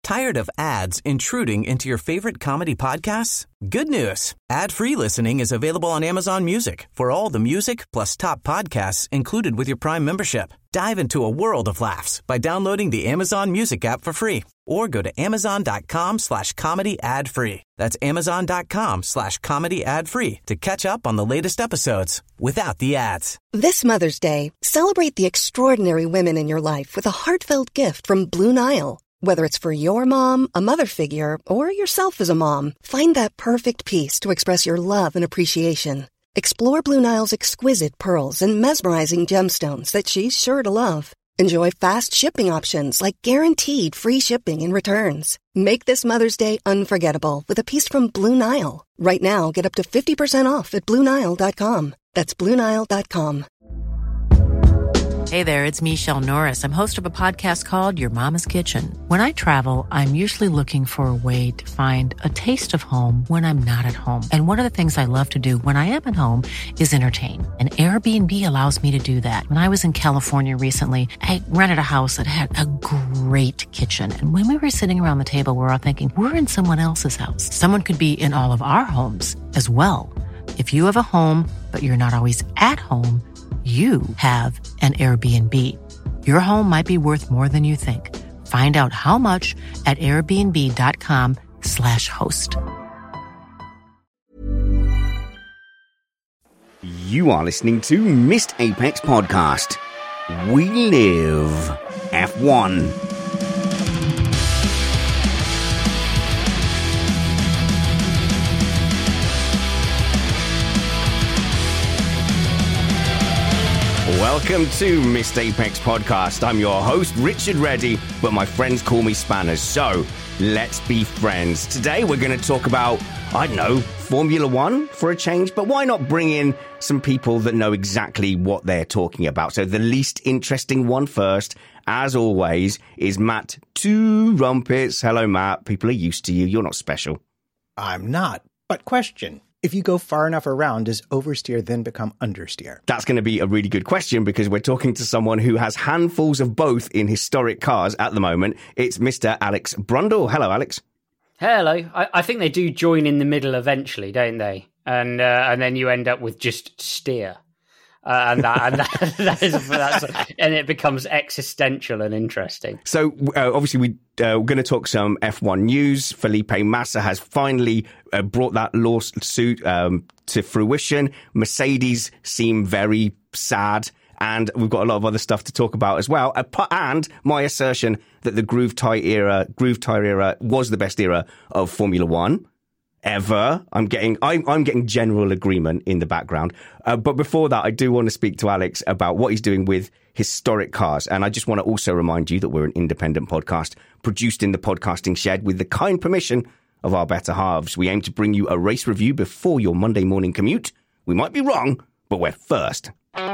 Tired of ads intruding into your favorite comedy podcasts? Good news. Ad-free listening is available on Amazon Music for all the music plus top podcasts included with your Prime membership. Dive into a world of laughs by downloading the Amazon Music app for free or go to amazon.com/comedy ad-free. That's amazon.com/comedy ad-free to catch up on the latest episodes without the ads. This Mother's Day, celebrate the extraordinary women in your life with a heartfelt gift from Blue Nile. Whether it's for your mom, a mother figure, or yourself as a mom, find that perfect piece to express your love and appreciation. Explore Blue Nile's exquisite pearls and mesmerizing gemstones that she's sure to love. Enjoy fast shipping options like guaranteed free shipping and returns. Make this Mother's Day unforgettable with a piece from Blue Nile. Right now, get up to 50% off at BlueNile.com. That's BlueNile.com. Hey there, it's Michelle Norris. I'm host of a podcast called Your Mama's Kitchen. When I travel, I'm usually looking for a way to find a taste of home when I'm not at home. And one of the things I love to do when I am at home is entertain. And Airbnb allows me to do that. When I was in California recently, I rented a house that had a great kitchen. And when we were sitting around the table, we were all thinking, we're in someone else's house. Someone could be in all of our homes as well. If you have a home, but you're not always at home, you have an Airbnb. Your home might be worth more than you think. Find out how much at airbnb.com/host. You are listening to Missed Apex Podcast. We live F1. Welcome to Missed Apex Podcast. I'm your host, Richard Reddy, but my friends call me Spanners, so let's be friends. Today we're going to talk about, I don't know, Formula One for a change, but why not bring in some people that know exactly what they're talking about? So the least interesting one first, as always, is Matt Two Rumpets. Hello, Matt. People are used to you. You're not special. I'm not, but question. If you go far enough around, does oversteer then become understeer? That's going to be a really good question because we're talking to someone who has handfuls of both in historic cars at the moment. It's Mr. Alex Brundle. Hello, Alex. Hello. I think they do join in the middle eventually, don't they? And then you end up with just steer. And it becomes existential and interesting. So obviously we're going to talk some F1 news. Felipe Massa has finally brought that lawsuit to fruition. Mercedes seem very sad, and we've got a lot of other stuff to talk about as well. And my assertion that the groove tire era was the best era of Formula One ever. I'm getting general agreement in the background. But before that, I do want to speak to Alex about what he's doing with historic cars. And I just want to also remind you that we're an independent podcast produced in the podcasting shed with the kind permission of our better halves. We aim to bring you a race review before your Monday morning commute. We might be wrong, but we're first.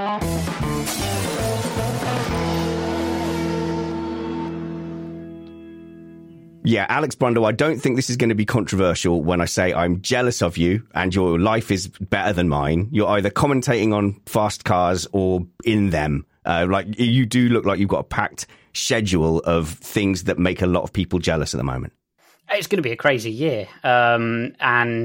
Yeah, Alex Brundle, I don't think this is going to be controversial when I say I'm jealous of you and your life is better than mine. You're either commentating on fast cars or in them. Like you do look like you've got a packed schedule of things that make a lot of people jealous at the moment. It's going to be a crazy year, there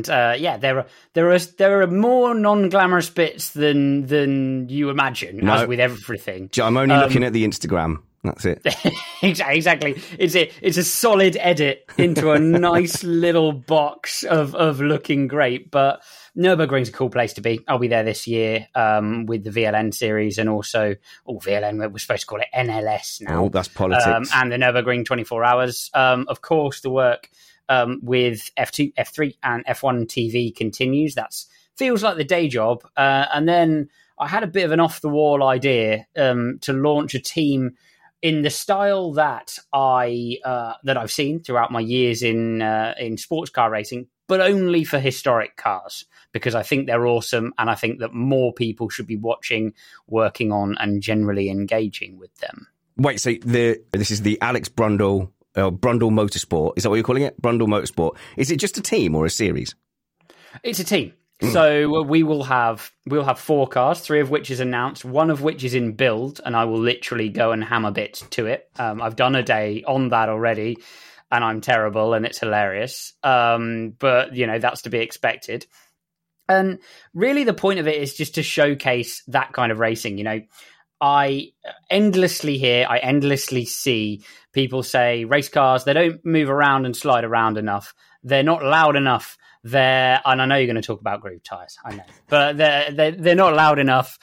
are more non-glamorous bits than you imagine, as with everything. I'm only looking at the Instagram. That's it. Exactly. It's a solid edit into a nice little box of looking great. But Nürburgring's a cool place to be. I'll be there this year with the VLN series and also VLN. We're supposed to call it NLS now. Oh, that's politics. And the Nürburgring 24 Hours. Of course, the work with F2, F3, and F1 TV continues. That feels like the day job. And then I had a bit of an off-the-wall idea to launch a team in the style that I've seen throughout my years in sports car racing, but only for historic cars, because I think they're awesome, and I think that more people should be watching, working on, and generally engaging with them. Wait, so this is the Alex Brundle Brundle Motorsport. Is that what you're calling it? Brundle Motorsport. Is it just a team or a series? It's a team. So we'll have 4 cars, 3 of which is announced, 1 of which is in build, and I will literally go and hammer bits to it. I've done a day on that already. and I'm terrible and it's hilarious. But, that's to be expected. And really the point of it is just to showcase that kind of racing. I endlessly see people say race cars, they don't move around and slide around enough. They're not loud enough. And I know you're going to talk about groove tires, I know, but they're not loud enough.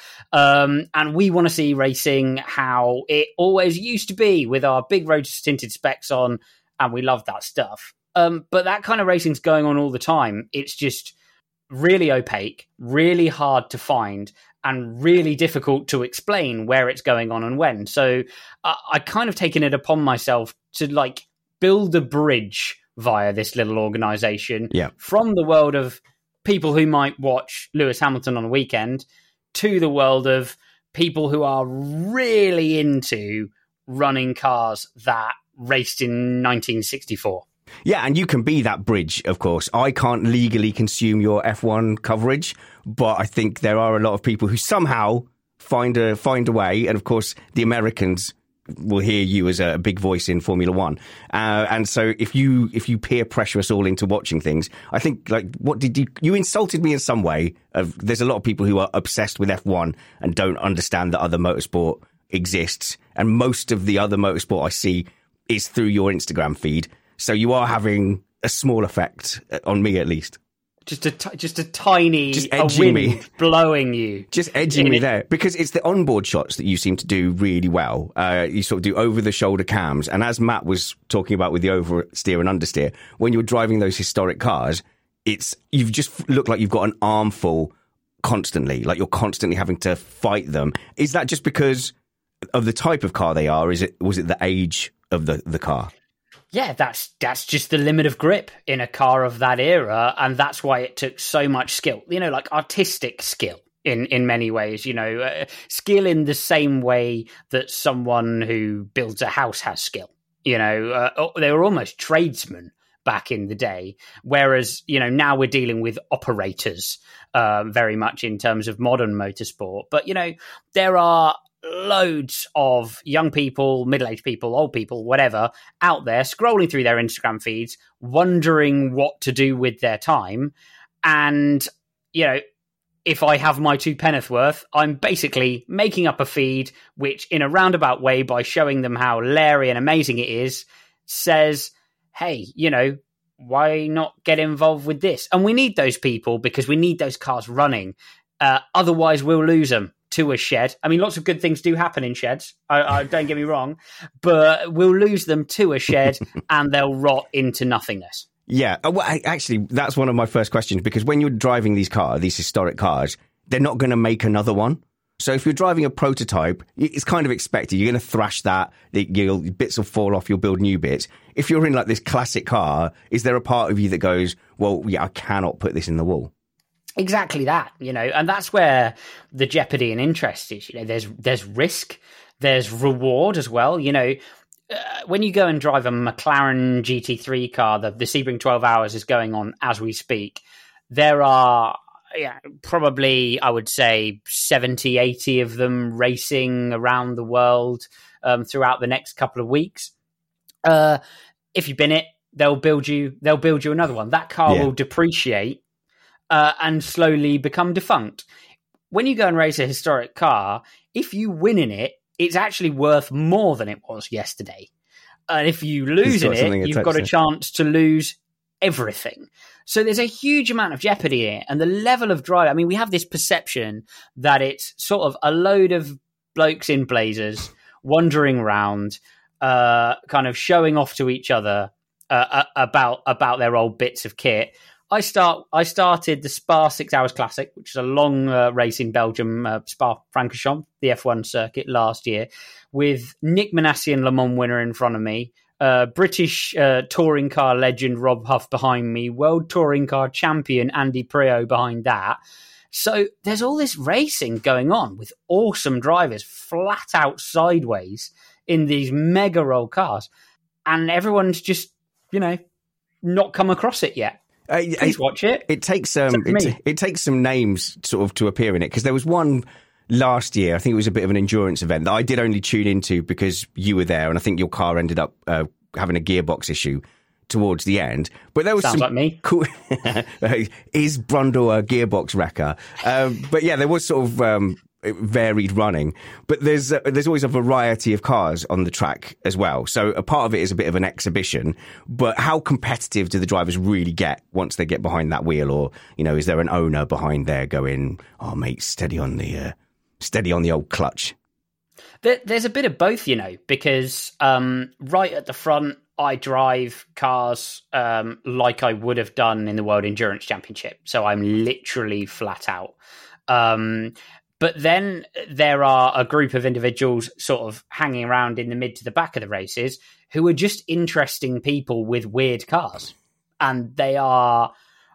And we want to see racing how it always used to be with our big rotors tinted specs on, and we love that stuff. But that kind of racing's going on all the time. It's just really opaque, really hard to find, and really difficult to explain where it's going on and when. So I kind of taken it upon myself to build a bridge via this little organization from the world of people who might watch Lewis Hamilton on a weekend to the world of people who are really into running cars that raced in 1964. Yeah, and you can be that bridge, of course. I can't legally consume your F1 coverage, but I think there are a lot of people who somehow find a way. And of course, the Americans will hear you as a big voice in Formula One. And so if you peer pressure us all into watching things, I think, what did you insulted me in some way. There's a lot of people who are obsessed with F1 and don't understand that other motorsport exists. And most of the other motorsport I see is through your Instagram feed. So you are having a small effect on me, at least. Just a tiny edging wind blowing you. Just edging me there. Because it's the onboard shots that you seem to do really well. You sort of do over-the-shoulder cams. And as Matt was talking about with the oversteer and understeer, when you're driving those historic cars, you've just looked like you've got an armful constantly. Like you're constantly having to fight them. Is that just because of the type of car they are? Was it the age of the car? Yeah, that's just the limit of grip in a car of that era, and that's why it took so much skill. Artistic skill in many ways. Skill in the same way that someone who builds a house has skill. They were almost tradesmen back in the day, whereas now we're dealing with operators very much in terms of modern motorsport. But there are loads of young people, middle-aged people, old people, whatever, out there scrolling through their Instagram feeds, wondering what to do with their time. And, if I have my two penneth worth, I'm basically making up a feed which, in a roundabout way, by showing them how leery and amazing it is, says, hey, why not get involved with this? And we need those people because we need those cars running. Otherwise, we'll lose them to a shed. I mean, lots of good things do happen in sheds. I don't get me wrong, but we'll lose them to a shed and they'll rot into nothingness. Yeah. Well, actually, that's one of my first questions, because when you're driving these historic cars, they're not going to make another one. So if you're driving a prototype, it's kind of expected. You're going to thrash that. Bits will fall off. You'll build new bits. If you're in this classic car, is there a part of you that goes, well, yeah, I cannot put this in the wall? Exactly that, and that's where the jeopardy and interest is. There's risk, there's reward as well. When you go and drive a McLaren GT3 car, the Sebring 12 Hours is going on as we speak. There are probably, I would say, 70, 80 of them racing around the world throughout the next couple of weeks. If you bin it, they'll build you another one. That car will depreciate and slowly become defunct. When you go and race a historic car, if you win in it, it's actually worth more than it was yesterday. And if you lose in it, you've got a chance to lose everything. So there's a huge amount of jeopardy in it. And the level of drive, I mean, we have this perception that it's sort of a load of blokes in blazers wandering around, kind of showing off to each other about their old bits of kit. I started the Spa 6 Hours Classic, which is a long race in Belgium, Spa-Francorchamps, the F1 circuit last year, with Nick Manassian Le Mans winner in front of me, British touring car legend Rob Huff behind me, world touring car champion Andy Priaulx behind that. So there's all this racing going on with awesome drivers flat out sideways in these mega roll cars. And everyone's just, not come across it yet. Please watch it. It takes some names sort of to appear in it, because there was one last year. I think it was a bit of an endurance event that I did only tune into because you were there, and I think your car ended up having a gearbox issue. towards the end. But there was Sounds like me. Cool. Is Brundle a gearbox wrecker? But yeah, there was sort of varied running. But there's always a variety of cars on the track as well. So a part of it is a bit of an exhibition. But how competitive do the drivers really get once they get behind that wheel? Or, is there an owner behind there going, "Oh, mate, steady on the old clutch"? There's a bit of both, because right at the front, I drive cars like I would have done in the World Endurance Championship. So I'm literally flat out. But then there are a group of individuals sort of hanging around in the mid to the back of the races who are just interesting people with weird cars. And they are,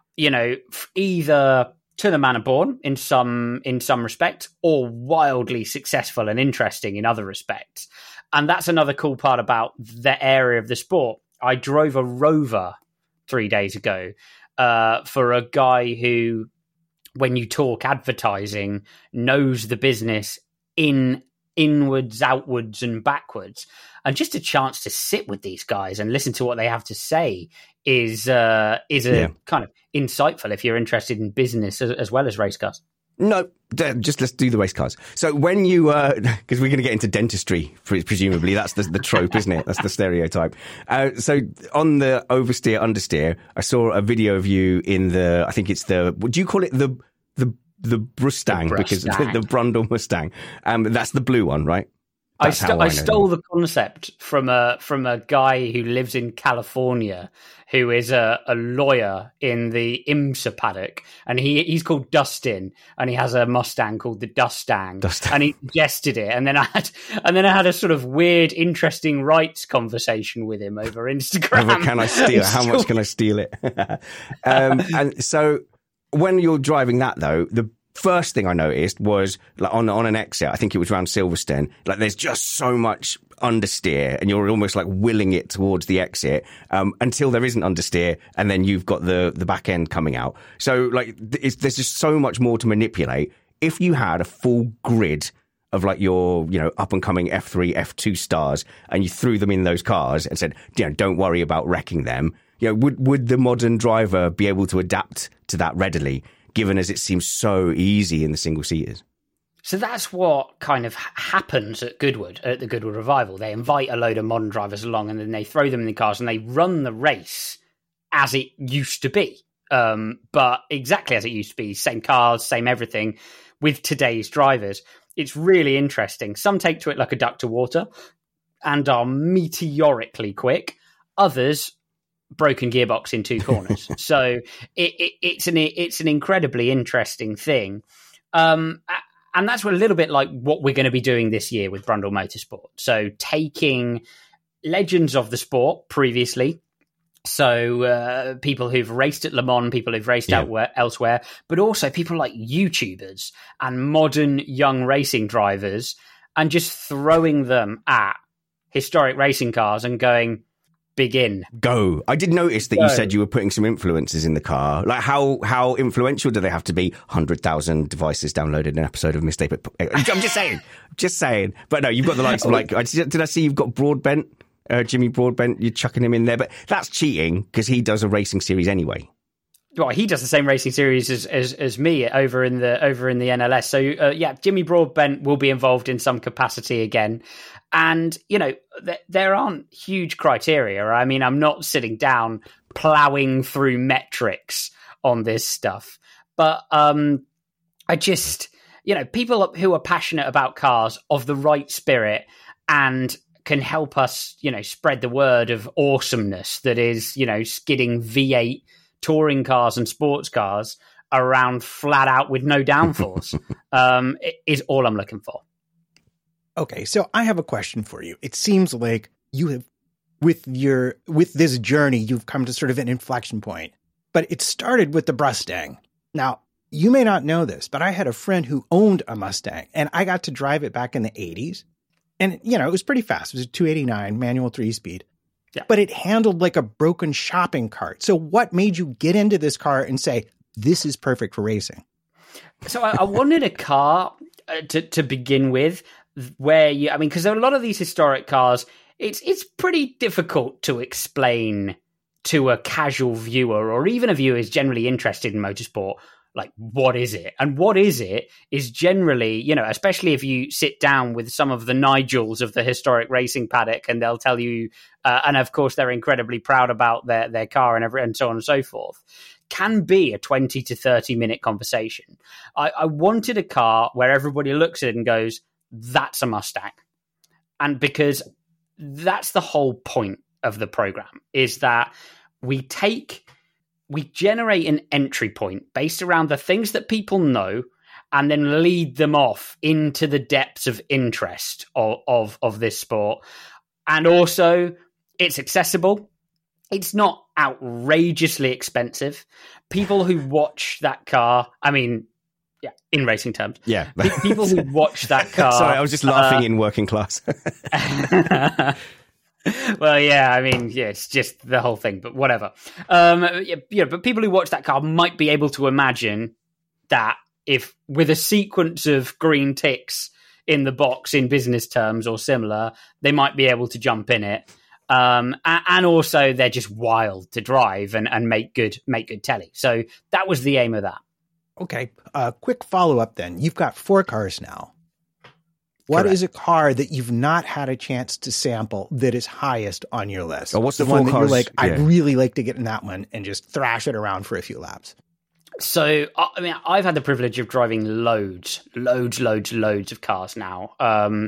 either to the manner born in some respect, or wildly successful and interesting in other respects. And that's another cool part about the area of the sport. I drove a Rover 3 days ago for a guy who, when you talk advertising, knows the business inwards, outwards, and backwards. And just a chance to sit with these guys and listen to what they have to say is kind of insightful if you're interested in business as well as race cars. No, just let's do the race cars. So when you, because we're going to get into dentistry, presumably that's the trope, isn't it? That's the stereotype. So on the oversteer, understeer, I saw a video of you in I think it's would you call it the Mustang? Because the Brundle Mustang. That's the blue one, right? I stole the concept from a guy who lives in California, who is a lawyer in the IMSA paddock, and he's called Dustin, and he has a Mustang called the Dustang, and he suggested it, and then I had a sort of weird, interesting rights conversation with him over Instagram. Can I steal? How much can I steal it? And so when you're driving that, though, the first thing I noticed was like on an exit, I think it was around Silverstone, like there's just so much understeer and you're almost like willing it towards the exit until there isn't understeer, and then you've got the back end coming out. So like there's just so much more to manipulate. If you had a full grid of like your, up and coming F3, F2 stars, and you threw them in those cars and said, don't worry about wrecking them, would the modern driver be able to adapt to that readily, given as it seems so easy in the single seaters? So that's what kind of happens at Goodwood, at the Goodwood Revival. They invite a load of modern drivers along and then they throw them in the cars and they run the race as it used to be. But exactly as it used to be, same cars, same everything with today's drivers. It's really interesting. Some take to it like a duck to water and are meteorically quick. Others, broken gearbox in two corners. So it's an incredibly interesting thing. And that's a little bit like what we're going to be doing this year with Brundle Motorsport. So taking legends of the sport previously, so people who've raced at Le Mans, people who've raced elsewhere, but also people like YouTubers and modern young racing drivers, and just throwing them at historic racing cars and going, begin. Go. I did notice that you said you were putting some influencers in the car. Like how influential do they have to be? 100,000 devices downloaded an episode of Mistake. I'm just saying. But no, you've got the likes of did I see you've got Broadbent, Jimmy Broadbent, you're chucking him in there, but that's cheating because he does a racing series anyway. Well, he does the same racing series as me over in the NLS. So Jimmy Broadbent will be involved in some capacity again. And, there aren't huge criteria. I mean, I'm not sitting down plowing through metrics on this stuff. But I just, people who are passionate about cars of the right spirit and can help us, spread the word of awesomeness that is, skidding V8 touring cars and sports cars around flat out with no downforce is all I'm looking for. Okay, so I have a question for you. It seems like you have, with this journey, you've come to sort of an inflection point. But it started with the Brustang. Now, you may not know this, but I had a friend who owned a Mustang, and I got to drive it back in the 80s. And, it was pretty fast. It was a 289 manual 3-speed. Yeah. But it handled like a broken shopping cart. So what made you get into this car and say, this is perfect for racing? So I wanted a car to begin with, where because there are a lot of these historic cars, it's pretty difficult to explain to a casual viewer or even a viewer who's generally interested in motorsport, like, what is it? And what is it is generally, especially if you sit down with some of the Nigels of the historic racing paddock, and they'll tell you, and of course they're incredibly proud about their car and so on and so forth, can be a 20 to 30 minute conversation. I wanted a car where everybody looks at it and goes, that's a Mustang. And because that's the whole point of the program, is that we generate an entry point based around the things that people know and then lead them off into the depths of interest of this sport. And also, it's accessible. It's not outrageously expensive. People who watch that car, in racing terms. Yeah. People who watch that car. Sorry, I was just laughing in working class. Well, it's just the whole thing, but whatever. But people who watch that car might be able to imagine that if with a sequence of green ticks in the box in business terms or similar, they might be able to jump in it. And also they're just wild to drive and make good telly. So that was the aim of that. Okay. Quick follow-up then. You've got 4 cars now. What Correct. is a car that you've not had a chance to sample that is highest on your list? Oh, what's the one 4 that you're cars? like, I'd Yeah. really like to get in that one and just thrash it around for a few laps? So, I've had the privilege of driving loads of cars now.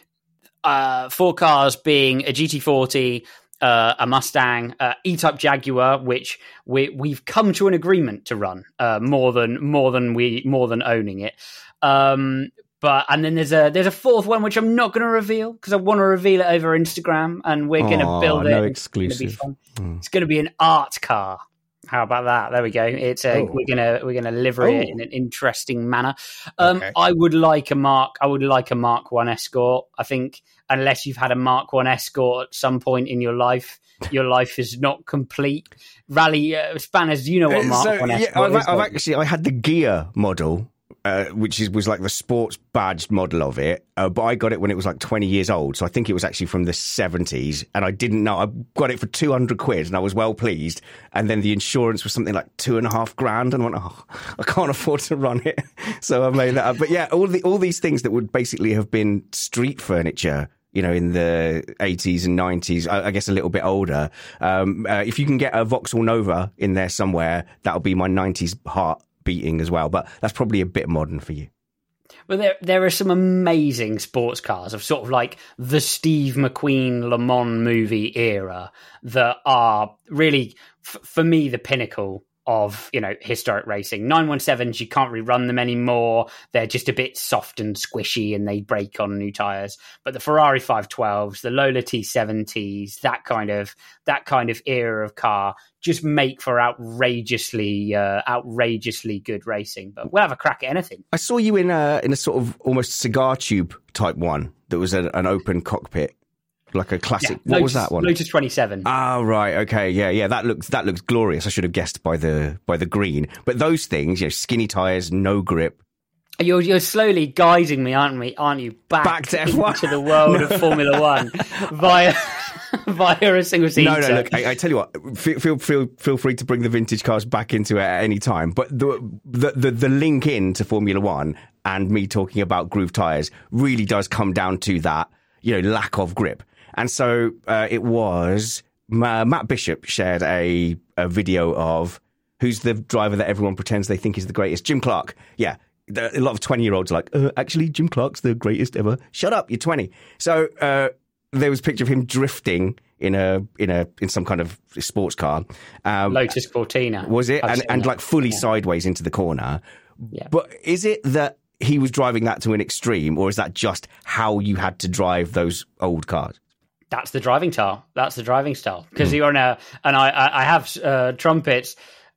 4 cars being a GT40, a Mustang, E-Type Jaguar, which we've come to an agreement to run more than owning it. And then there's a 4th one which I'm not going to reveal because I want to reveal it over Instagram, and we're going to build it. No It's gonna be exclusive. fun. It's going to be an art car. How about that? There we go. We're gonna livery it in an interesting manner. Okay. I would like a Mark 1 Escort. I think unless you've had a Mark 1 Escort at some point in your life is not complete. Rally Spanners, do you know what Mark 1 Escort is? I had the gear model, which was like the sports badged model of it, but I got it when it was like 20 years old, so I think it was actually from the 70s, and I didn't know. I got it for 200 quid and I was well pleased, and then the insurance was something like $2,500, and I went, I can't afford to run it. So I made that up. But yeah, all these things that would basically have been street furniture, in the 80s and 90s, I guess a little bit older. If you can get a Vauxhall Nova in there somewhere, that'll be my 90s heart beating as well, but that's probably a bit modern for you. Well, there are some amazing sports cars of sort of like the Steve McQueen Le Mans movie era that are really, for me, the pinnacle of historic racing. 917s, you can't rerun them anymore. They're just a bit soft and squishy and they break on new tires. But the Ferrari 512s, the Lola T70s, that kind of era of car just make for outrageously good racing. But we'll have a crack at anything. I saw you in a sort of almost cigar tube type one that was an open cockpit. Like a classic. Yeah, what was that one? Lotus 27. Oh, right. Okay. Yeah. That looks glorious. I should have guessed by the green. But those things, skinny tires, no grip. You're slowly guiding me, aren't you? Back to F1 to the world of Formula One via a single seater. No. Look, I tell you what. Feel free to bring the vintage cars back into it at any time. But the link in to Formula One and me talking about groove tires really does come down to that, lack of grip. And so it was Matt Bishop shared a video of who's the driver that everyone pretends they think is the greatest. Jim Clark. Yeah. A lot of 20-year-olds are like, actually, Jim Clark's the greatest ever. Shut up, you're 20. So there was a picture of him drifting in some kind of sports car. Lotus Cortina. Was it? And like fully sideways into the corner. Yeah. But is it that he was driving that to an extreme, or is that just how you had to drive those old cars? That's the driving style. Because you're on and I have trumpets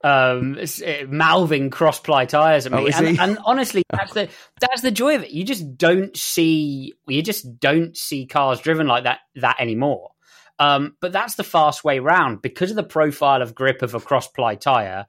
mouthing cross-ply tires at me. And honestly, that's the joy of it. You just don't see cars driven like that anymore. But that's the fast way round. Because of the profile of grip of a cross-ply tire,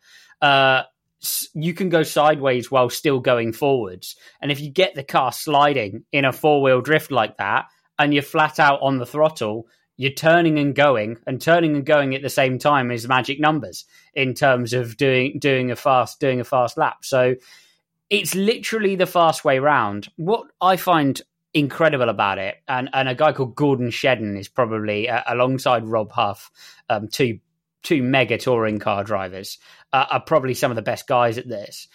you can go sideways while still going forwards. And if you get the car sliding in a four-wheel drift like that, and you're flat out on the throttle, you're turning and going at the same time is magic numbers in terms of doing a fast lap. So it's literally the fast way round. What I find incredible about it, and a guy called Gordon Shedden is probably alongside Rob Huff, two mega touring car drivers, are probably some of the best guys at this,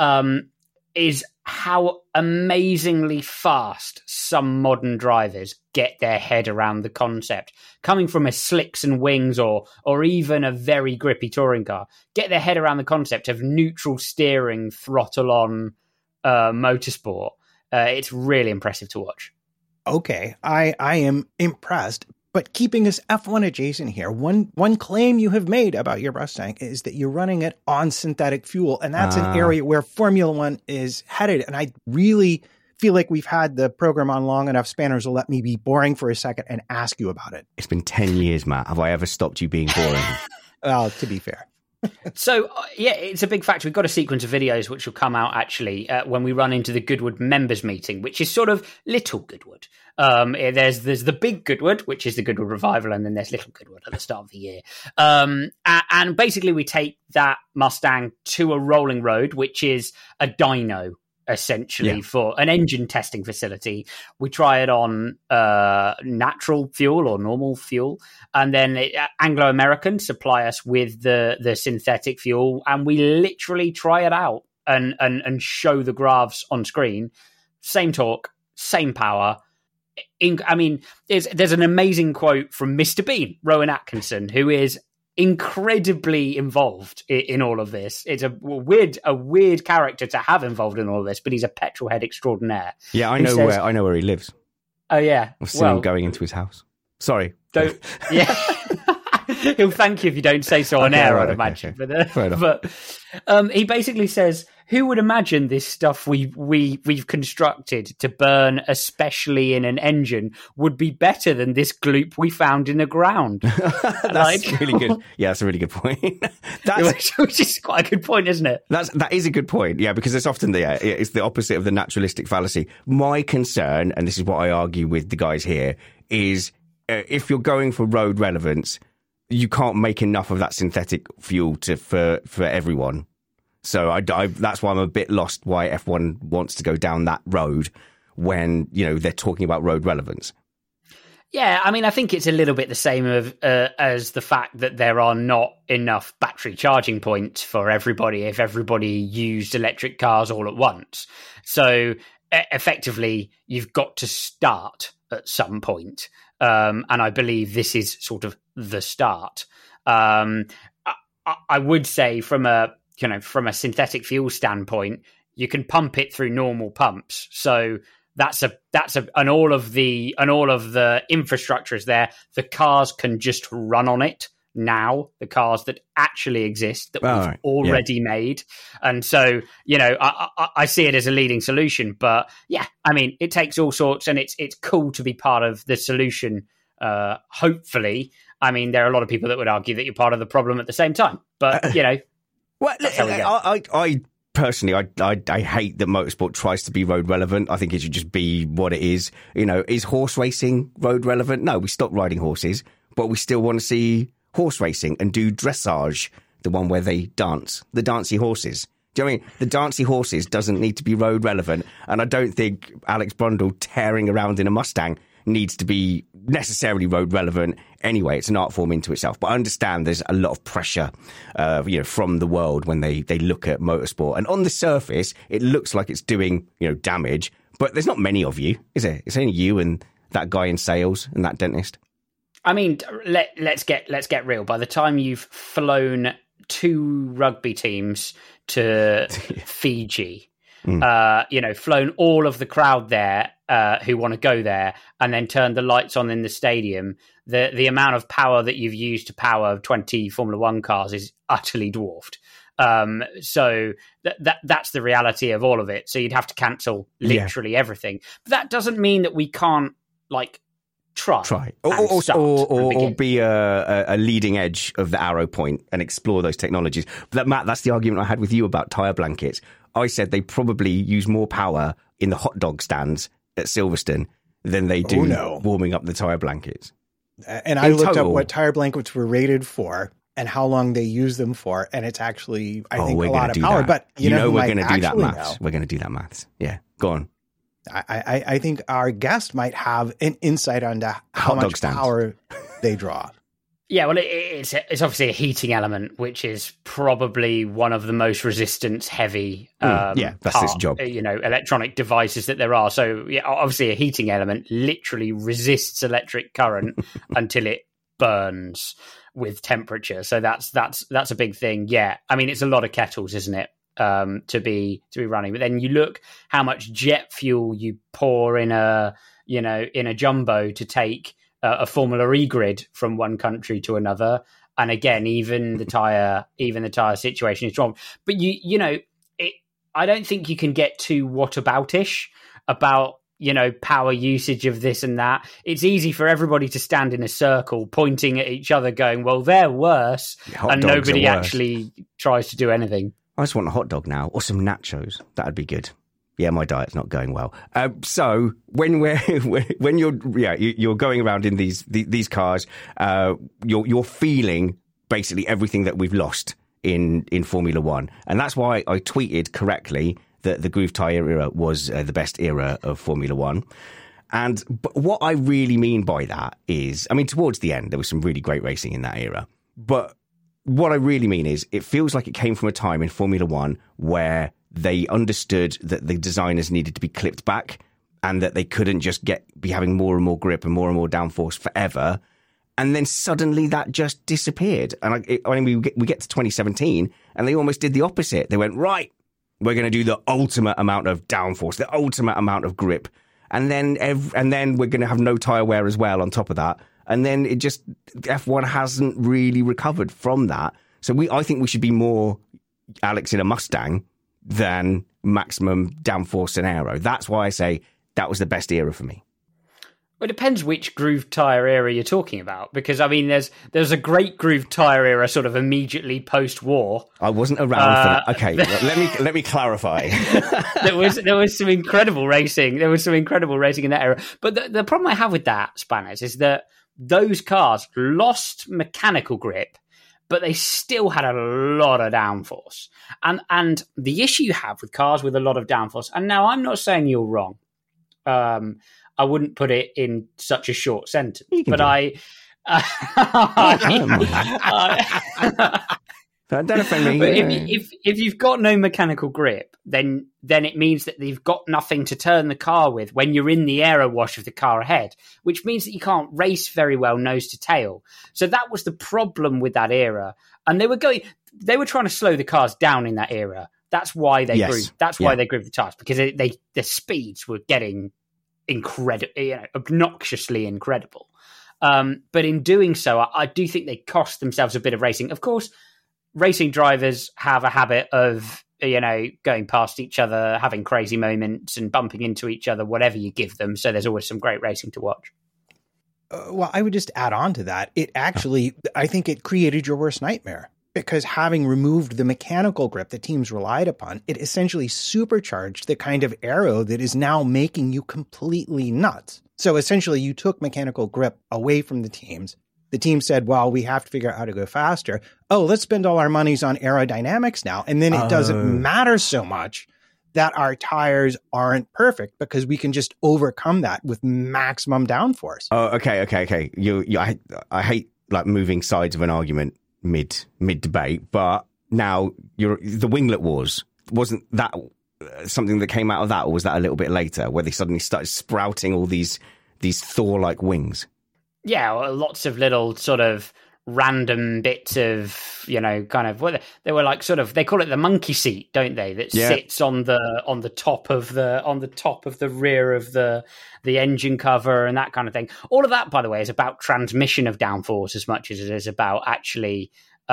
is how amazingly fast some modern drivers get their head around the concept. Coming from a slicks and wings or even a very grippy touring car, get their head around the concept of neutral steering, throttle on motorsport. It's really impressive to watch. Okay, I am impressed. But keeping us F1 adjacent here, one claim you have made about your Mustang is that you're running it on synthetic fuel, and that's an area where Formula One is headed. And I really feel like we've had the program on long enough. Spanners will let me be boring for a second and ask you about it. It's been 10 years, Matt. Have I ever stopped you being boring? Well, to be fair. So, yeah, it's a big factor. We've got a sequence of videos which will come out, actually, when we run into the Goodwood members meeting, which is sort of Little Goodwood. There's the big Goodwood, which is the Goodwood Revival, and then there's Little Goodwood at the start of the year. And basically we take that Mustang to a rolling road, which is a dyno, essentially, for an engine testing facility. We try it on natural fuel or normal fuel, and then Anglo American supply us with the synthetic fuel, and we literally try it out and show the graphs on screen. Same torque, same power. There's an amazing quote from Mr. Bean, Rowan Atkinson, who is incredibly involved in all of this. It's a weird character to have involved in all of this, but he's a petrol head extraordinaire. Yeah, I know where he lives. Oh yeah, I've seen him going into his house. Sorry, don't. Yeah, he'll thank you if you don't say so on air. I'd imagine, okay. But he basically says, "Who would imagine this stuff we've constructed to burn, especially in an engine, would be better than this gloop we found in the ground?" That's really good. Yeah, that's a really good point. Which is quite a good point, isn't it? That is a good point. Yeah, because it's often it's the opposite of the naturalistic fallacy. My concern, and this is what I argue with the guys here, is if you're going for road relevance, you can't make enough of that synthetic fuel for everyone. So that's why I'm a bit lost why F1 wants to go down that road when, they're talking about road relevance. Yeah, I think it's a little bit the same as the fact that there are not enough battery charging points for everybody if everybody used electric cars all at once. So effectively, you've got to start at some point. And I believe this is sort of the start. I would say from a synthetic fuel standpoint, you can pump it through normal pumps. So and all of the infrastructure is there. The cars can just run on it now, the cars that actually exist that we've already made. And so, I see it as a leading solution, but yeah, it takes all sorts, and it's cool to be part of the solution. Hopefully, there are a lot of people that would argue that you're part of the problem at the same time, but well, I personally, I hate that motorsport tries to be road relevant. I think it should just be what it is. Is horse racing road relevant? No, we stopped riding horses, but we still want to see horse racing and do dressage, the one where they dance, the dancey horses. Do you know what I mean? The dancey horses doesn't need to be road relevant, and I don't think Alex Brundle tearing around in a Mustang needs to be necessarily road relevant anyway. It's an art form into itself. But I understand there's a lot of pressure, from the world when they look at motorsport. And on the surface, it looks like it's doing, damage. But there's not many of you, is there? It's only you and that guy in sales and that dentist. Let's get real. By the time you've flown 2 rugby teams to Fiji, flown all of the crowd there who want to go there, and then turned the lights on in the stadium, the amount of power that you've used to power 20 Formula One cars is utterly dwarfed. So that's the reality of all of it. So you'd have to cancel literally everything. But that doesn't mean that we can't try or be a leading edge of the arrow point and explore those technologies. But Matt, that's the argument I had with you about tyre blankets. I said they probably use more power in the hot dog stands at Silverstone than they do warming up the tyre blankets. And I looked up what tire blankets were rated for and how long they use them for, and it's actually, I think, a lot of power. That. But you know we're going to do that maths. We're going to do that maths. Yeah, go on. I think our guest might have an insight on how much power they draw. Yeah, well, it's obviously a heating element, which is probably one of the most resistance-heavy that's its job. Electronic devices that there are. So, yeah, obviously a heating element literally resists electric current until it burns with temperature. So that's a big thing. Yeah, I mean, it's a lot of kettles, isn't it? To be running, but then you look how much jet fuel you pour in a jumbo to take a Formula E grid from one country to another, and again, even the tire situation is wrong. But I don't think you can get too whataboutish about power usage of this and that. It's easy for everybody to stand in a circle pointing at each other, going, "Well, they're worse," and nobody actually tries to do anything. I just want a hot dog now, or some nachos. That'd be good. Yeah, my diet's not going well. So when you're going around in these cars, you're feeling basically everything that we've lost in Formula One, and that's why I tweeted correctly that the groove tyre era was the best era of Formula One. But what I really mean by that is, I mean, towards the end there was some really great racing in that era, but what I really mean is it feels like it came from a time in Formula One where they understood that the designers needed to be clipped back and that they couldn't just be having more and more grip and more downforce forever. And then suddenly that just disappeared. And we get to 2017 and they almost did the opposite. They went, right, we're going to do the ultimate amount of downforce, the ultimate amount of grip. And then we're going to have no tyre wear as well on top of that. And then F1 hasn't really recovered from that. So I think we should be more Alex in a Mustang than maximum downforce and aero. That's why I say that was the best era for me. Well, it depends which groove tyre era you're talking about, because I mean, there's a great groove tyre era sort of immediately post-war. I wasn't around for that. Okay, let me clarify. There was some incredible racing. There was some incredible racing in that era. But the problem I have with that, Spanners, is that those cars lost mechanical grip, but they still had a lot of downforce. And the issue you have with cars with a lot of downforce, and now I'm not saying you're wrong. I wouldn't put it in such a short sentence, but Don't offend me. But if you've got no mechanical grip, then it means that you've got nothing to turn the car with when you're in the aero wash of the car ahead, which means that you can't race very well nose to tail. So that was the problem with that era. And they were trying to slow the cars down in that era. That's why they grew. That's why they grew the tires, because the speeds were getting incredible, obnoxiously incredible. But in doing so, I do think they cost themselves a bit of racing. Of course, racing drivers have a habit of, going past each other, having crazy moments and bumping into each other, whatever you give them. So there's always some great racing to watch. Well, I would just add on to that. It actually, I think it created your worst nightmare, because having removed the mechanical grip that teams relied upon, it essentially supercharged the kind of aero that is now making you completely nuts. So essentially you took mechanical grip away from the teams. The team said, well, we have to figure out how to go faster. Oh, let's spend all our monies on aerodynamics now. And then it doesn't matter so much that our tires aren't perfect, because we can just overcome that with maximum downforce. Oh, okay. I hate like moving sides of an argument mid debate, but now the winglet wars, wasn't that something that came out of that, or was that a little bit later, where they suddenly started sprouting all these Thor-like wings? Yeah, well, lots of little sort of random bits of, kind of, well, they were like sort of, they call it the monkey seat, don't they? That sits on the top of the rear of the engine cover and that kind of thing. All of that, by the way, is about transmission of downforce as much as it is about actually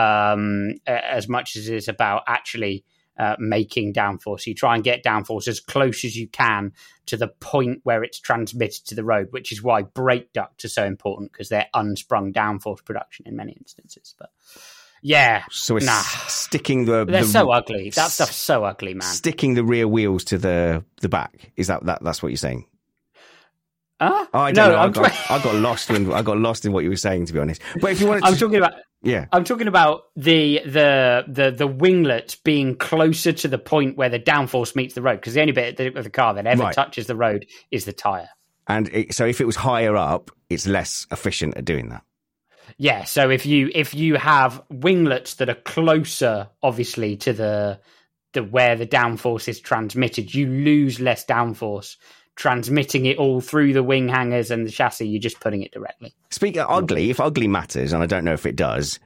making downforce. You try and get downforce as close as you can to the point where it's transmitted to the road, which is why brake ducts are so important, because they're unsprung downforce production in many instances. But yeah, so it's sticking they're so ugly. That stuff's so ugly, man. Sticking the rear wheels to the back, is that's what you're saying? Huh? I don't know. I got lost in what you were saying, to be honest. But if you wanted to, I'm talking about the winglet being closer to the point where the downforce meets the road, because the only bit of the car that ever touches the road is the tyre. And so if it was higher up, it's less efficient at doing that. Yeah. So if you have winglets that are closer, obviously, to the where the downforce is transmitted, you lose less downforce transmitting it all through the wing hangers and the chassis. You're just putting it directly. Speaking of ugly, if ugly matters, and I don't know if it does,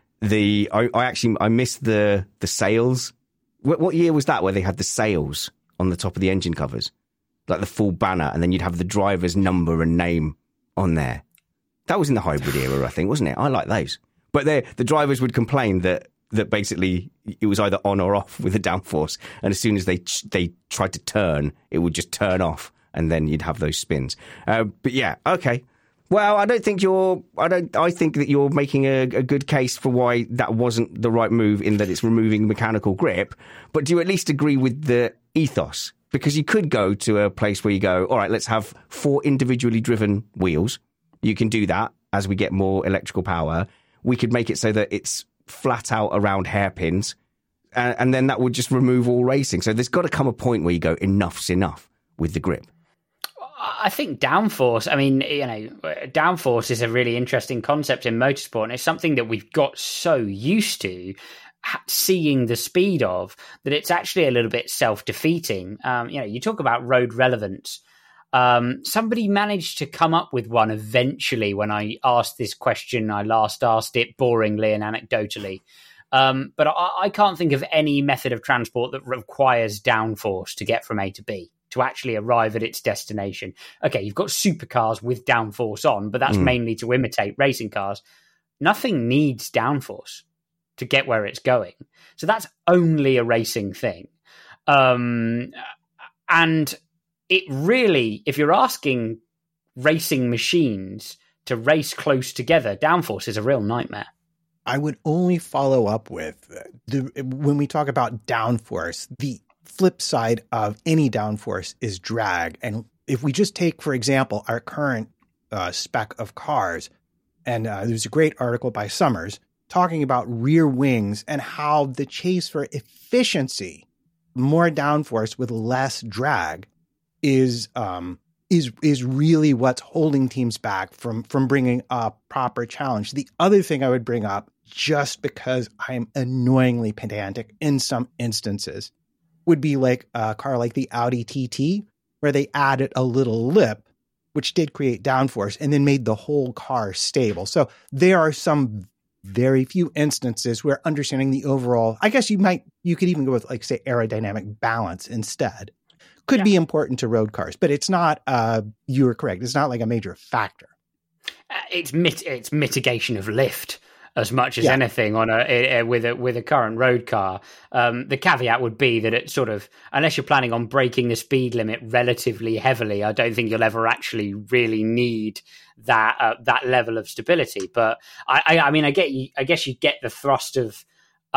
I missed the sails. What year was that where they had the sails on the top of the engine covers? Like the full banner, and then you'd have the driver's number and name on there. That was in the hybrid era, I think, wasn't it? I like those. But the drivers would complain that basically it was either on or off with the downforce, and as soon as they tried to turn, it would just turn off, and then you'd have those spins. But yeah, okay. Well, I think that you're making a good case for why that wasn't the right move, in that it's removing mechanical grip. But do you at least agree with the ethos? Because you could go to a place where you go, all right, let's have 4 individually driven wheels. You can do that as we get more electrical power. We could make it so that it's flat out around hairpins, and then that would just remove all racing. So there's got to come a point where you go, enough's enough with the grip. I think downforce, downforce is a really interesting concept in motorsport, and it's something that we've got so used to seeing the speed of that it's actually a little bit self-defeating. You talk about road relevance. Somebody managed to come up with one eventually when I asked this question. I last asked it boringly and anecdotally. But I can't think of any method of transport that requires downforce to get from A to B, to actually arrive at its destination. Okay, you've got supercars with downforce on, but that's mainly to imitate racing cars. Nothing needs downforce to get where it's going. So that's only a racing thing. And it really, if you're asking racing machines to race close together, downforce is a real nightmare. I would only follow up with, when we talk about downforce, the flip side of any downforce is drag. And if we just take, for example, our current spec of cars, and there's a great article by Summers talking about rear wings and how the chase for efficiency, more downforce with less drag, is really what's holding teams back from bringing a proper challenge. The other thing I would bring up, just because I'm annoyingly pedantic in some instances, would be like a car like the Audi TT, where they added a little lip, which did create downforce, and then made the whole car stable. So there are some very few instances where understanding the overall, I guess you could even go with, like, say, aerodynamic balance instead, could be important to road cars. But it's not, you were correct, it's not like a major factor. It's mitigation of lift as much as anything on with a current road car. The caveat would be that it sort of, unless you're planning on breaking the speed limit relatively heavily, I don't think you'll ever actually really need that level of stability. But I guess you get the thrust of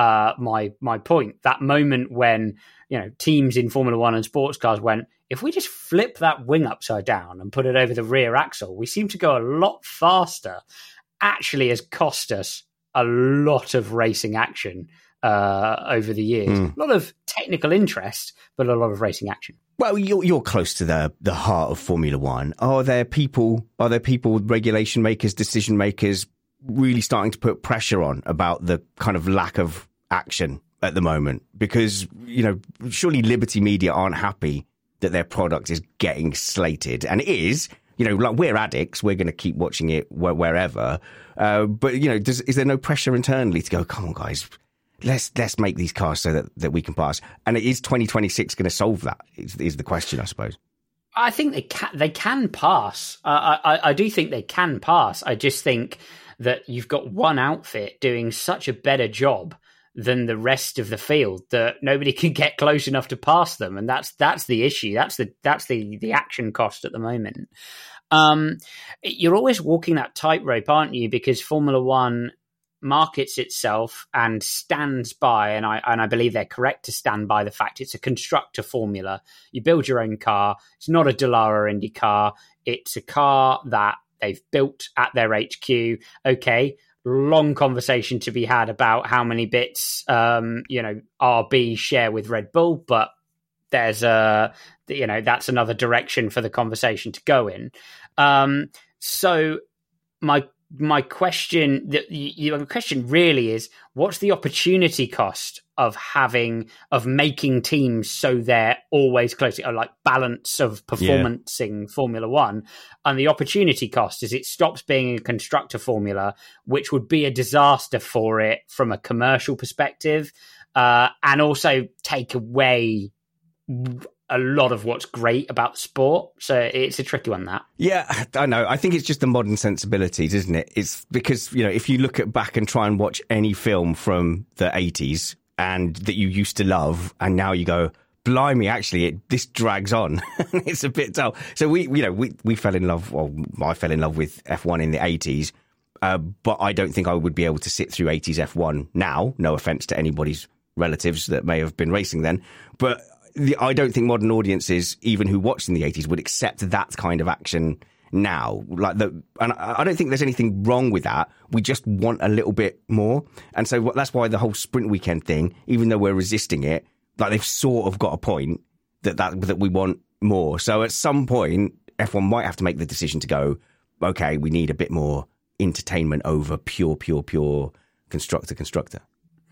my point. That moment when teams in Formula One and sports cars went, if we just flip that wing upside down and put it over the rear axle, we seem to go a lot faster, actually has cost us a lot of racing action over the years. A lot of technical interest, but a lot of racing action. Well, you're close to the heart of Formula One. Are there people, regulation makers, decision makers, really starting to put pressure on about the kind of lack of action at the moment? Because, surely Liberty Media aren't happy that their product is getting slated, and it is. Like, we're addicts, we're going to keep watching it wherever. But, is there no pressure internally to go, come on, guys, let's make these cars so that we can pass? And is 2026 going to solve that, is the question, I suppose. I think they can pass. I do think they can pass. I just think that you've got one outfit doing such a better job than the rest of the field that nobody can get close enough to pass them, and that's the issue. That's the action cost at the moment. You're always walking that tightrope, aren't you? Because Formula One markets itself and stands by, and I believe they're correct to stand by the fact it's a constructor formula. You build your own car. It's not a Dallara Indy car. It's a car that they've built at their HQ. Okay, long conversation to be had about how many bits, RB share with Red Bull, but there's that's another direction for the conversation to go in. So my question, the question really is, what's the opportunity cost of making teams so they're always close, like balance of performancing Formula One? And the opportunity cost is it stops being a constructor formula, which would be a disaster for it from a commercial perspective, and also take away a lot of what's great about the sport. So it's a tricky one, that. Yeah, I know. I think it's just the modern sensibilities, isn't it? It's because, if you look back and try and watch any film from the 80s and that you used to love, and now you go, blimey, actually, this drags on. It's a bit dull. So we fell in love, well, I fell in love with F1 in the 80s, but I don't think I would be able to sit through 80s F1 now. No offence to anybody's relatives that may have been racing then. But I don't think modern audiences, even who watched in the 80s, would accept that kind of action now. And I don't think there's anything wrong with that. We just want a little bit more. And so that's why the whole sprint weekend thing, even though we're resisting it, like they've sort of got a point that we want more. So at some point, F1 might have to make the decision to go, okay, we need a bit more entertainment over pure constructor.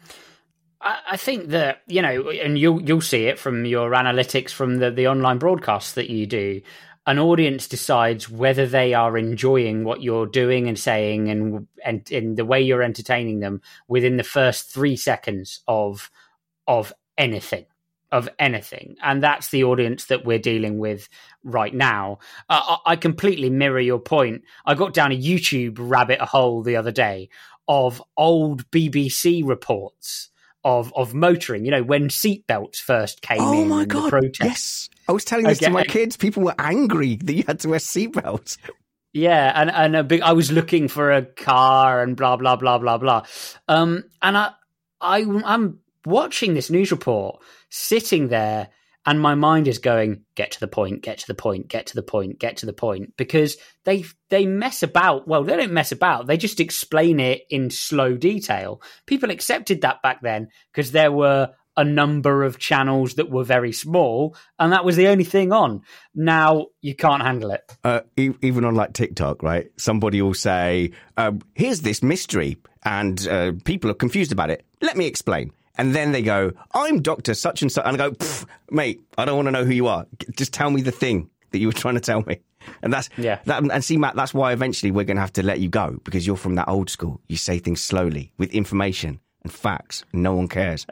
I think that, and you'll see it from your analytics from the online broadcasts that you do, an audience decides whether they are enjoying what you're doing and saying and in the way you're entertaining them within the first 3 seconds of anything. And that's the audience that we're dealing with right now. I completely mirror your point. I got down a YouTube rabbit hole the other day of old BBC reports of motoring, when seatbelts first came in. Oh my God, the protest. Yes. I was telling this to my kids. People were angry that you had to wear seatbelts. Yeah, and I was looking for a car and blah, blah, blah, blah, blah. And I'm watching this news report, sitting there, and my mind is going, get to the point, get to the point, get to the point, get to the point, because they mess about. Well, they don't mess about. They just explain it in slow detail. People accepted that back then because there were a number of channels that were very small, and that was the only thing on. Now you can't handle it. Even on like TikTok, right? Somebody will say, here's this mystery, and people are confused about it. Let me explain. And then they go, I'm Dr. Such and Such. And I go, mate, I don't want to know who you are. Just tell me the thing that you were trying to tell me. And and see, Matt, that's why eventually we're going to have to let you go, because you're from that old school. You say things slowly with information and facts. And no one cares.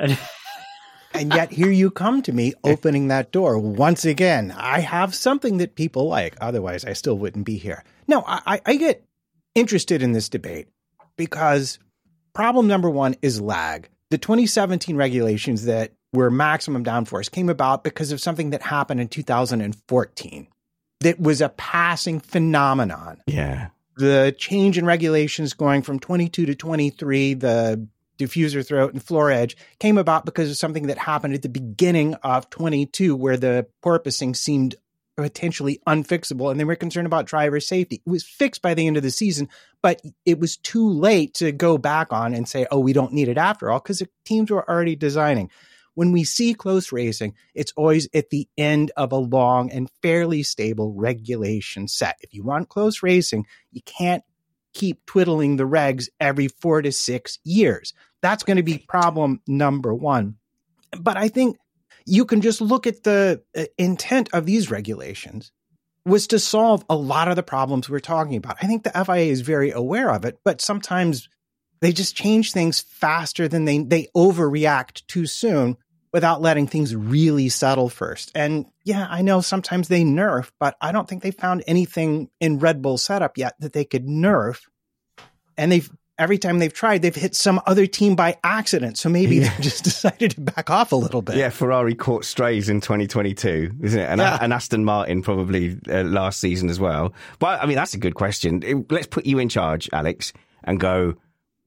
And yet here you come to me opening that door. Once again, I have something that people like. Otherwise, I still wouldn't be here. No, I get interested in this debate because problem number one is lag. The 2017 regulations that were maximum downforce came about because of something that happened in 2014 that was a passing phenomenon. Yeah. The change in regulations going from 22 to 23, the diffuser throat and floor edge, came about because of something that happened at the beginning of 22 where the porpoising seemed potentially unfixable, and they were concerned about driver safety. It was fixed by the end of the season, but it was too late to go back on and say, oh, we don't need it after all, because the teams were already designing. When we see close racing, it's always at the end of a long and fairly stable regulation set. If you want close racing, you can't keep twiddling the regs every 4 to 6 years. That's going to be problem number one. But I think you can just look at the intent of these regulations was to solve a lot of the problems we're talking about. I think the FIA is very aware of it, but sometimes they just change things faster than they overreact too soon without letting things really settle first. And yeah, I know sometimes they nerf, but I don't think they found anything in Red Bull setup yet that they could nerf. And every time they've tried, they've hit some other team by accident. So maybe they just decided to back off a little bit. Yeah, Ferrari caught strays in 2022, isn't it? And Aston Martin probably last season as well. But I mean, that's a good question. Let's put you in charge, Alex, and go,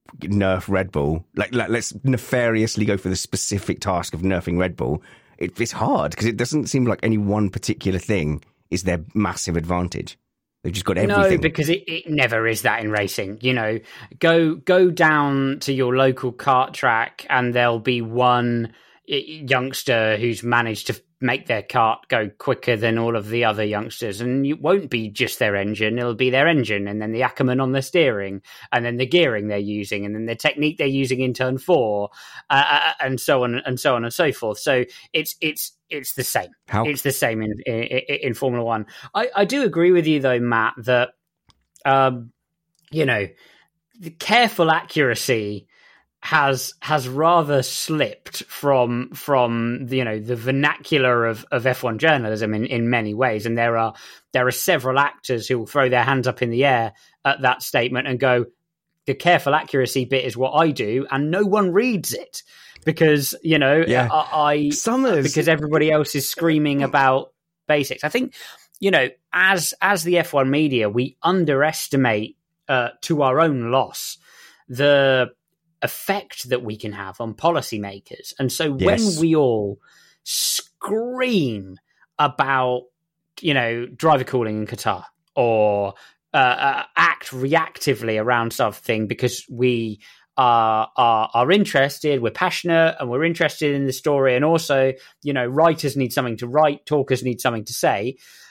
nerf Red Bull, like let's nefariously go for the specific task of nerfing Red Bull, it's hard because it doesn't seem like any one particular thing is their massive advantage. They've just got everything. No, because it never is that in racing. You know, go down to your local kart track and there'll be one youngster who's managed to make their kart go quicker than all of the other youngsters, and it won't be just their engine, it'll be their engine and then the Ackerman on the steering and then the gearing they're using and then the technique they're using in turn 4 and so on and so on and so forth. So it's the same. It's the same in Formula One. I do agree with you though, Matt, that you know, the careful accuracy has rather slipped from you know, the vernacular of F1 journalism in many ways, and there are several actors who will throw their hands up in the air at that statement and go, the careful accuracy bit is what I do, and no one reads it because, you know, because everybody else is screaming about basics. I think, you know, as the F1 media, we underestimate to our own loss the effect that we can have on policymakers. And so when we all scream about, you know, driver cooling in Qatar or act reactively around something because we are interested, we're passionate and we're interested in the story, and also, you know, writers need something to write, talkers need something to say,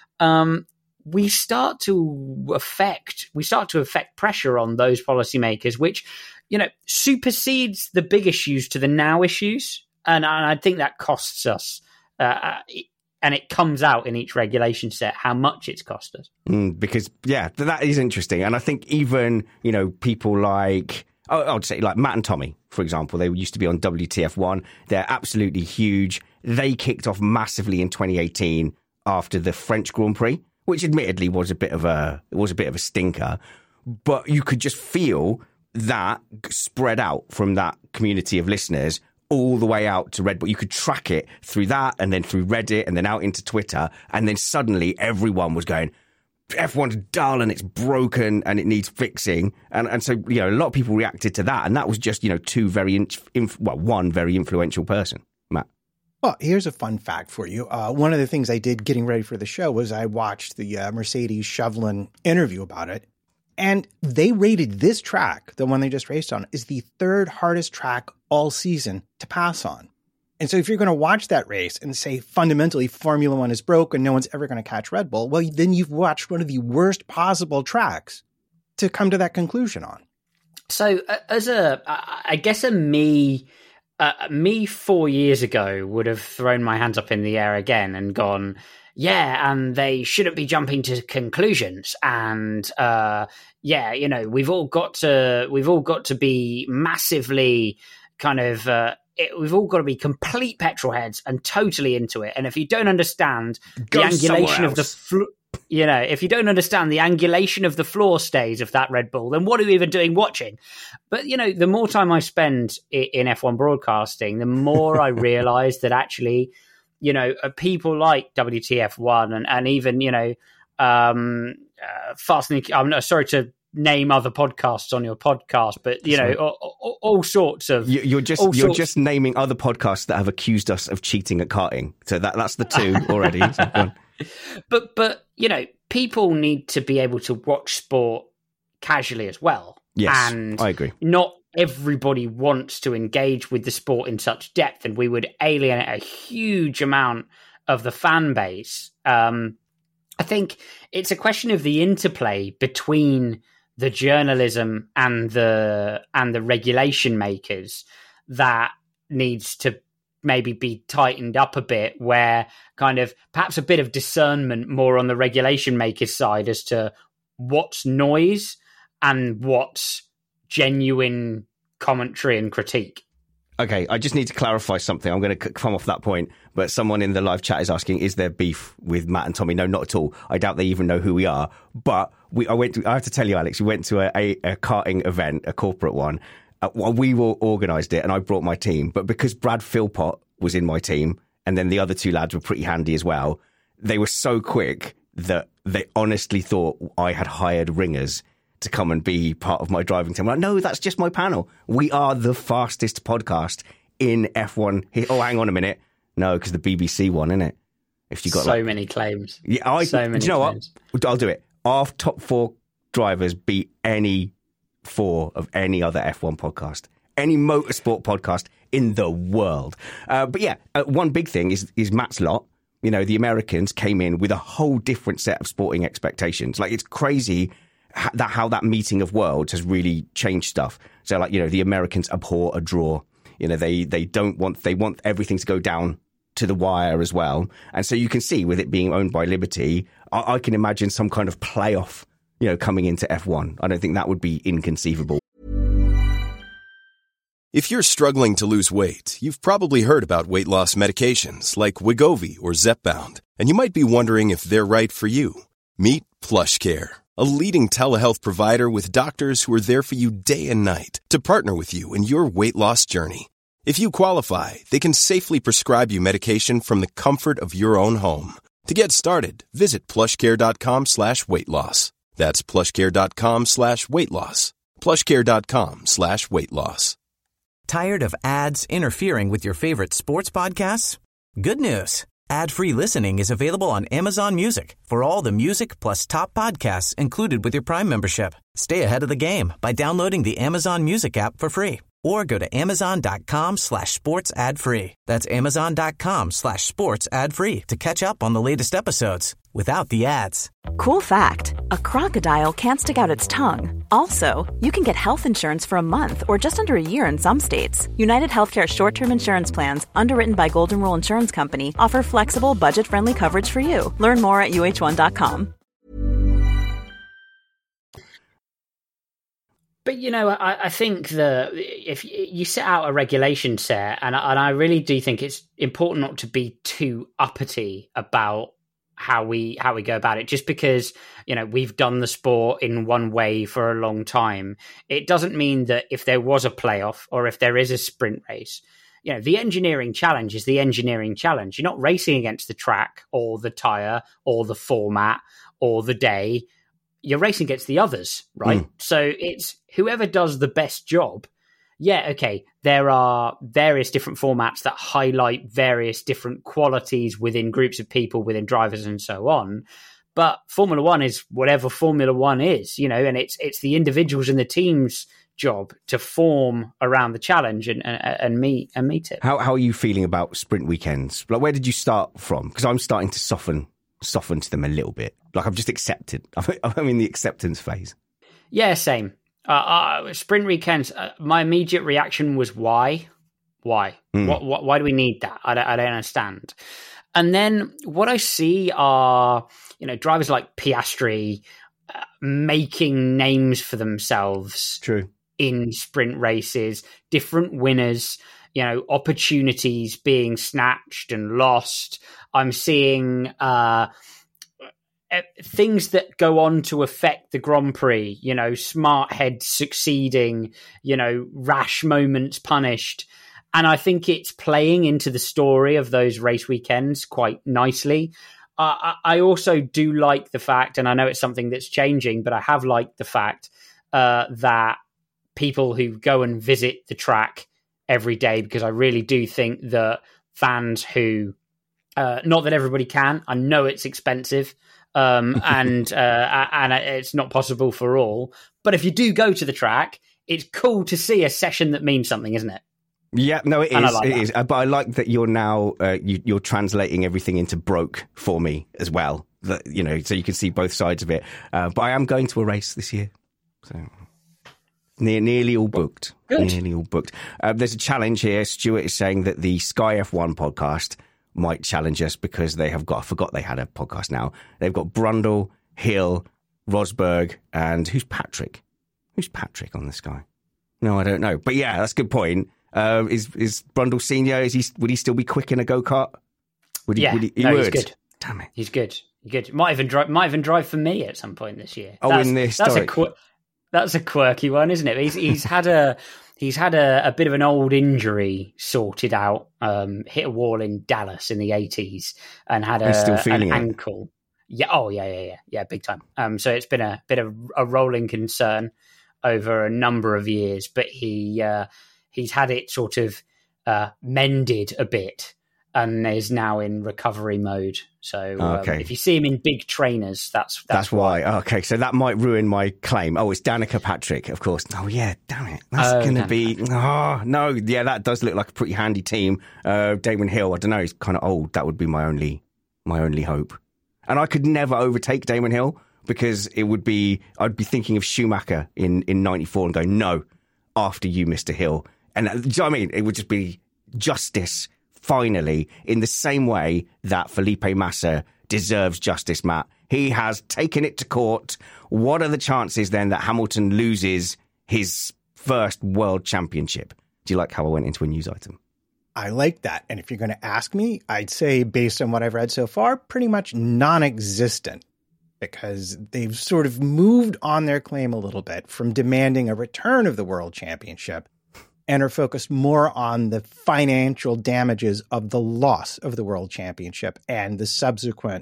we start to affect pressure on those policymakers, which, you know, supersedes the big issues to the now issues. And I think that costs us. And it comes out in each regulation set how much it's cost us. Because, yeah, that is interesting. And I think even, you know, people like, I would say like Matt and Tommy, for example, they used to be on WTF1. They're absolutely huge. They kicked off massively in 2018 after the French Grand Prix, which admittedly was a bit of a stinker. But you could just feel that spread out from that community of listeners all the way out to Red Bull. You could track it through that and then through Reddit and then out into Twitter. And then suddenly everyone was going, F1's dull and it's broken and it needs fixing. And so, you know, a lot of people reacted to that. And that was just, you know, one very influential person. Matt. Well, here's a fun fact for you. One of the things I did getting ready for the show was I watched the Mercedes Chevrolet interview about it. And they rated this track, the one they just raced on, is the third hardest track all season to pass on. And so if you're going to watch that race and say fundamentally Formula One is broken, no one's ever going to catch Red Bull, well, then you've watched one of the worst possible tracks to come to that conclusion on. So I guess me 4 years ago would have thrown my hands up in the air again and gone, yeah, and they shouldn't be jumping to conclusions. And yeah, you know, we've all got to be massively kind of we've all got to be complete petrol heads and totally into it. And if you don't understand the angulation of the if you don't understand the angulation of the floor stays of that Red Bull, then what are you even doing watching? But, you know, the more time I spend in F1 broadcasting, the more I realize that actually, you know, people like WTF1 and even, you know, I'm not sorry to name other podcasts on your podcast, but, you know, all sorts of... You're just naming other podcasts that have accused us of cheating at karting. So that's the two already. But, you know, people need to be able to watch sport casually as well. Yes, and I agree. Not everybody wants to engage with the sport in such depth, and we would alienate a huge amount of the fan base. I think it's a question of the interplay between the journalism and the regulation makers that needs to maybe be tightened up a bit, where kind of perhaps a bit of discernment more on the regulation makers side as to what's noise and what's genuine commentary and critique. Okay, I just need to clarify something. I'm going to come off that point, but someone in the live chat is asking, is there beef with Matt and Tommy? No, not at all. I doubt they even know who we are. But I have to tell you, Alex, we went to a karting event, a corporate one. We all organised it and I brought my team. But because Brad Philpott was in my team and then the other two lads were pretty handy as well, they were so quick that they honestly thought I had hired ringers to come and be part of my driving team. I'm like, no, that's just my panel. We are the fastest podcast in F1. Oh, hang on a minute. No, because the BBC one, isn't it? If you got so many claims. Yeah, so many. Do you know claims. what? I'll do it. Our top 4 drivers beat any 4 of any other F1 podcast, any motorsport podcast in the world. But yeah, one big thing is Matt's lot. You know, the Americans came in with a whole different set of sporting expectations. Like, it's crazy how that meeting of worlds has really changed stuff. So, like, you know, the Americans abhor a draw. You know, they want everything to go down to the wire as well. And so you can see with it being owned by Liberty, I can imagine some kind of playoff, you know, coming into F1. I don't think that would be inconceivable. If you're struggling to lose weight, you've probably heard about weight loss medications like Wegovy or Zepbound, and you might be wondering if they're right for you. Meet PlushCare, a leading telehealth provider with doctors who are there for you day and night to partner with you in your weight loss journey. If you qualify, they can safely prescribe you medication from the comfort of your own home. To get started, visit plushcare.com/weightloss. That's plushcare.com/weightloss. plushcare.com/weightloss. Tired of ads interfering with your favorite sports podcasts? Good news. Ad-free listening is available on Amazon Music for all the music plus top podcasts included with your Prime membership. Stay ahead of the game by downloading the Amazon Music app for free or go to amazon.com/sports ad free. That's amazon.com/sports ad free to catch up on the latest episodes without the ads. Cool fact, a crocodile can't stick out its tongue. Also, you can get health insurance for a month or just under a year in some states. United Healthcare short-term insurance plans, underwritten by Golden Rule Insurance Company, offer flexible, budget-friendly coverage for you. Learn more at uh1.com. But, you know, I think that if you set out a regulation set, and I really do think it's important not to be too uppity about how we go about it, just because, you know, we've done the sport in one way for a long time. It doesn't mean that if there was a playoff or if there is a sprint race, you know, the engineering challenge is the engineering challenge. You're not racing against the track or the tyre or the format or the day. You're racing against the others, right? So it's whoever does the best job. Yeah, okay, there are various different formats that highlight various different qualities within groups of people, within drivers and so on. But Formula One is whatever Formula One is, you know, and it's the individuals and the team's job to form around the challenge and meet it. How are you feeling about sprint weekends? Like, where did you start from? Because I'm starting to soften to them a little bit. Like, I've just accepted. I'm in the acceptance phase. Yeah, same. Sprint weekends, my immediate reaction was why? Why do we need that? I don't understand. And then what I see are, you know, drivers like Piastri making names for themselves. True. In sprint races, different winners, you know, opportunities being snatched and lost. I'm seeing things that go on to affect the Grand Prix, you know, smart heads succeeding, you know, rash moments punished. And I think it's playing into the story of those race weekends quite nicely. I also do like the fact, and I know it's something that's changing, but I have liked the fact that people who go and visit the track every day, because I really do think that fans who, not that everybody can, I know it's expensive, and it's not possible for all. But if you do go to the track, it's cool to see a session that means something, isn't it? Yeah, no, it is. It is. But I like that you're now you're translating everything into broke for me as well. That, you know, so you can see both sides of it. But I am going to a race this year, so nearly all booked. Good. Nearly all booked. There's a challenge here. Stuart is saying that the Sky F1 podcast might challenge us because they have got, I forgot they had a podcast now. They've got Brundle, Hill, Rosberg, and who's Patrick? Who's Patrick on the Sky? No, I don't know. But yeah, that's a good point. Is Brundle senior? Would he still be quick in a go-kart? Would he? He's good. Damn it. He's good. Might even drive for me at some point this year. Oh, in the historic. That's a quirky one, isn't it? He's had a bit of an old injury sorted out. Hit a wall in Dallas in the 80s and had an ankle. Yeah, big time. So it's been a bit of a rolling concern over a number of years, but he's had it sort of mended a bit and is now in recovery mode. So if you see him in big trainers, that's why. Okay, so that might ruin my claim. Oh, it's Danica Patrick, of course. Oh, yeah, damn it. That's going to be... Oh, no, yeah, that does look like a pretty handy team. Damon Hill, I don't know, he's kind of old. That would be my only hope. And I could never overtake Damon Hill because I'd be thinking of Schumacher in 94 and going, no, after you, Mr. Hill. And do you know what I mean? It would just be justice, finally, in the same way that Felipe Massa deserves justice, Matt. He has taken it to court. What are the chances then that Hamilton loses his first world championship? Do you like how I went into a news item? I like that. And if you're going to ask me, I'd say, based on what I've read so far, pretty much non-existent, because they've sort of moved on their claim a little bit from demanding a return of the world championship and are focused more on the financial damages of the loss of the world championship and the subsequent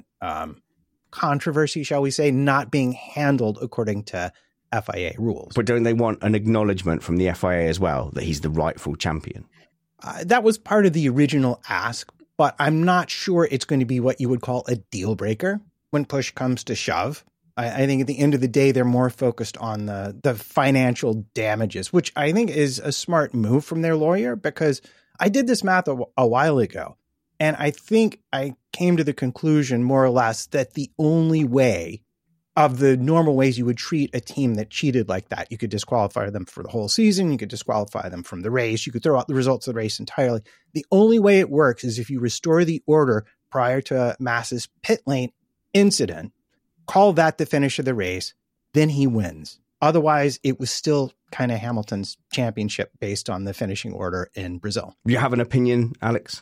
controversy, shall we say, not being handled according to FIA rules. But don't they want an acknowledgement from the FIA as well that he's the rightful champion? That was part of the original ask, but I'm not sure it's going to be what you would call a deal breaker when push comes to shove. I think at the end of the day, they're more focused on the financial damages, which I think is a smart move from their lawyer, because I did this math a while ago, and I think I came to the conclusion, more or less, that the only way of the normal ways you would treat a team that cheated like that, you could disqualify them for the whole season, you could disqualify them from the race, you could throw out the results of the race entirely. The only way it works is if you restore the order prior to Massa's pit lane incident, call that the finish of the race, then he wins. Otherwise, it was still kind of Hamilton's championship based on the finishing order in Brazil. You have an opinion, Alex?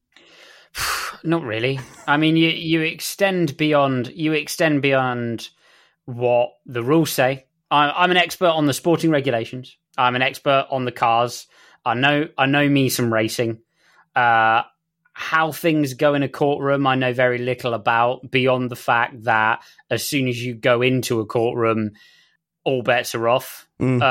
Not really. I mean, you extend beyond what the rules say. I'm an expert on the sporting regulations. I'm an expert on the cars. I know me some racing. How things go in a courtroom, I know very little about, beyond the fact that as soon as you go into a courtroom, all bets are off.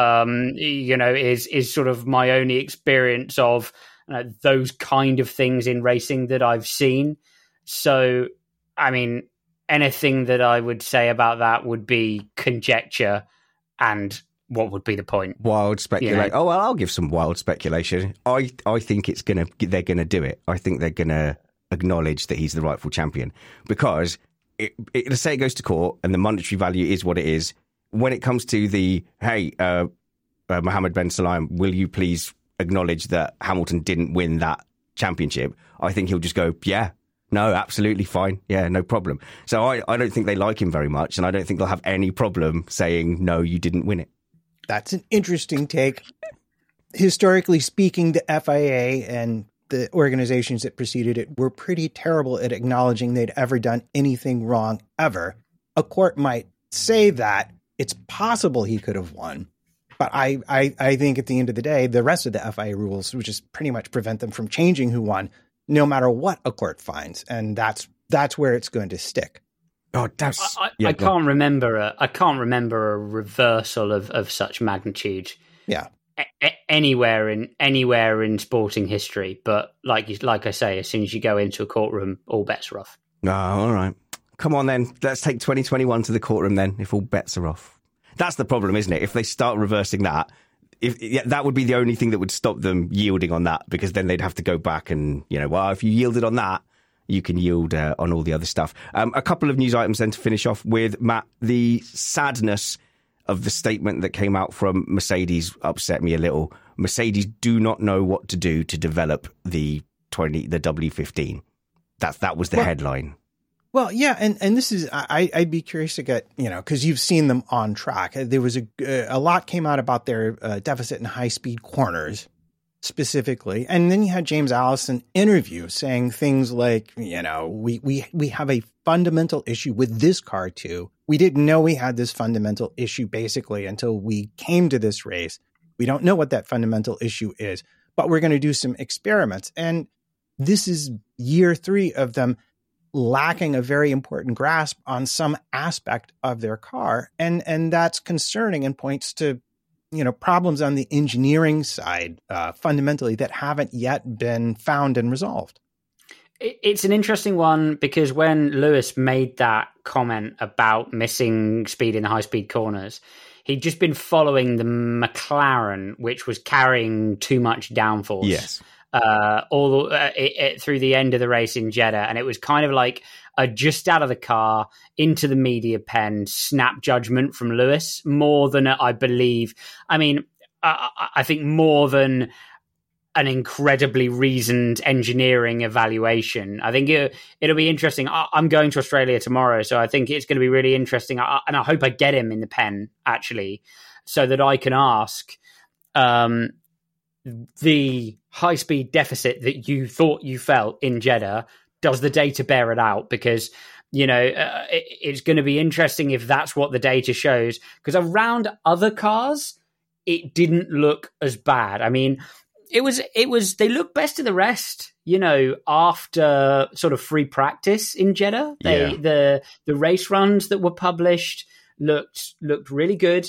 Is sort of my only experience of those kind of things in racing that I've seen. So, I mean, anything that I would say about that would be conjecture, and what would be the point? Wild speculation. Oh, well, I'll give some wild speculation. I think they're gonna do it. I think they're gonna acknowledge that he's the rightful champion, because let's say it goes to court and the monetary value is what it is. When it comes to the Mohammed Ben Sulayem, will you please acknowledge that Hamilton didn't win that championship? I think he'll just go, yeah. No, absolutely fine. Yeah, no problem. So I don't think they like him very much, and I don't think they'll have any problem saying, no, you didn't win it. That's an interesting take. Historically speaking, the FIA and the organizations that preceded it were pretty terrible at acknowledging they'd ever done anything wrong, ever. A court might say that it's possible he could have won, but I think at the end of the day, the rest of the FIA rules would just pretty much prevent them from changing who won, no matter what a court finds, and that's where it's going to stick. Oh, I can't remember a reversal of such magnitude. Yeah, anywhere in sporting history. But like I say, as soon as you go into a courtroom, all bets are off. Oh, all right. Come on then. Let's take 2021 to the courtroom then. If all bets are off, that's the problem, isn't it? If they start reversing that. That would be the only thing that would stop them yielding on that, because then they'd have to go back and, if you yielded on that, you can yield on all the other stuff. A couple of news items then to finish off with, Matt. The sadness of the statement that came out from Mercedes upset me a little. Mercedes do not know what to do to develop the W15. That was the headline. Well, yeah, and this is, I'd be curious to get, because you've seen them on track. There was a lot came out about their deficit in high-speed corners, specifically. And then you had James Allison interview saying things like, we have a fundamental issue with this car too. We didn't know we had this fundamental issue basically until we came to this race. We don't know what that fundamental issue is, but we're going to do some experiments. And this is year 3 of them lacking a very important grasp on some aspect of their car. And that's concerning and points to, problems on the engineering side, fundamentally, that haven't yet been found and resolved. It's an interesting one because when Lewis made that comment about missing speed in the high-speed corners, he'd just been following the McLaren, which was carrying too much downforce. Yes. Through the end of the race in Jeddah. And it was kind of like a just out of the car, into the media pen, snap judgment from Lewis, more than I believe. I mean, I think more than an incredibly reasoned engineering evaluation. I think it'll be interesting. I'm going to Australia tomorrow, so I think it's going to be really interesting. And I hope I get him in the pen, actually, so that I can ask the high-speed deficit that you thought you felt in Jeddah, does the data bear it out? Because, it's going to be interesting if that's what the data shows. Because around other cars, it didn't look as bad. I mean, it was they looked best of the rest, after sort of free practice in Jeddah. The race runs that were published looked really good,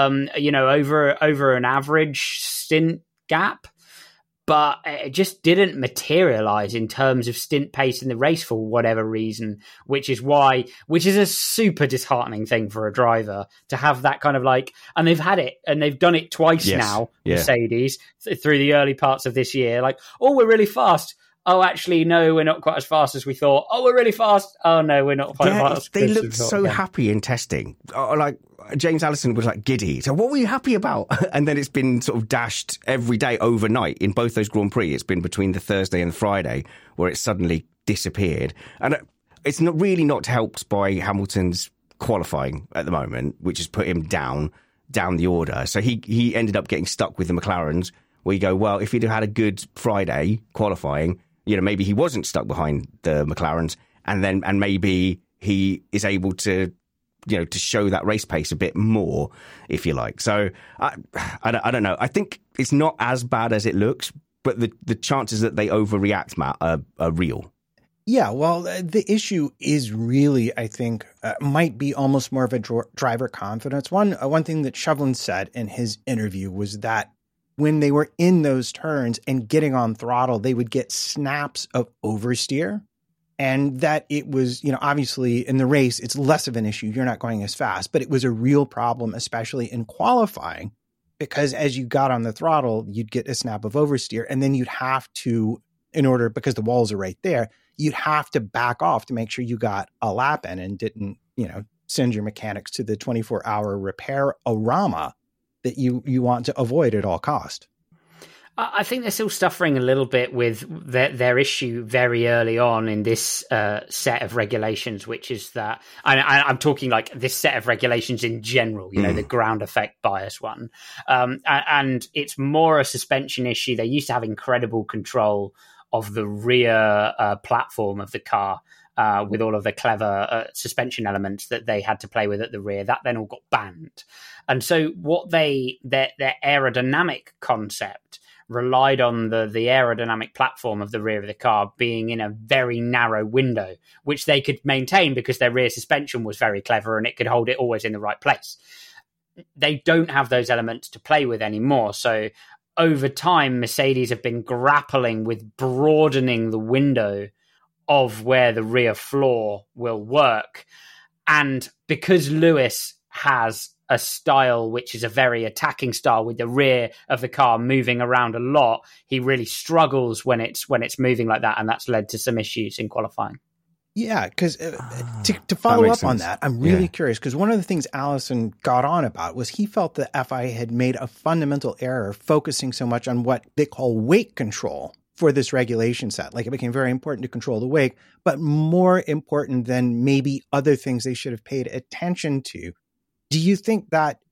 over an average stint gap, but it just didn't materialize in terms of stint pace in the race for whatever reason, which is a super disheartening thing for a driver to have that kind of and they've had it and they've done it twice now, Mercedes, through the early parts of this year. We're really fast. Oh, actually, no, we're not quite as fast as we thought. Oh, we're really fast. Oh, no, we're not quite fast. They looked so happy in testing. James Allison was giddy. So what were you happy about? And then it's been sort of dashed every day overnight in both those Grand Prix. It's been between the Thursday and the Friday where it suddenly disappeared. And it's not helped by Hamilton's qualifying at the moment, which has put him down the order. So he ended up getting stuck with the McLarens, where you go, well, if he'd have had a good Friday qualifying, maybe he wasn't stuck behind the McLarens, and maybe he is able to, to show that race pace a bit more, if you like. So I don't know. I think it's not as bad as it looks, but the chances that they overreact, Matt, are real. Yeah, well, the issue is really, I think, might be almost more of a driver confidence. One thing that Chauvelin said in his interview was that when they were in those turns and getting on throttle, they would get snaps of oversteer, and that it was, obviously in the race, it's less of an issue. You're not going as fast, but it was a real problem, especially in qualifying, because as you got on the throttle, you'd get a snap of oversteer, and then you'd have to, because the walls are right there, you'd have to back off to make sure you got a lap in and didn't, send your mechanics to the 24-hour repair-orama that you want to avoid at all cost. I think they're still suffering a little bit with their issue very early on in this set of regulations, which is that I'm talking this set of regulations in general, the ground effect bias one. And it's more a suspension issue. They used to have incredible control of the rear platform of the car, with all of the clever suspension elements that they had to play with at the rear. That then all got banned. And so their aerodynamic concept relied on the aerodynamic platform of the rear of the car being in a very narrow window, which they could maintain because their rear suspension was very clever and it could hold it always in the right place. They don't have those elements to play with anymore. So over time, Mercedes have been grappling with broadening the window of where the rear floor will work. And because Lewis has a style which is a very attacking style with the rear of the car moving around a lot, he really struggles when it's moving like that, and that's led to some issues in qualifying. Yeah, because to follow up on that, I'm really curious, because one of the things Allison got on about was he felt that FIA had made a fundamental error focusing so much on what they call wake control for this regulation set. It became very important to control the wake, but more important than maybe other things they should have paid attention to. Do you think,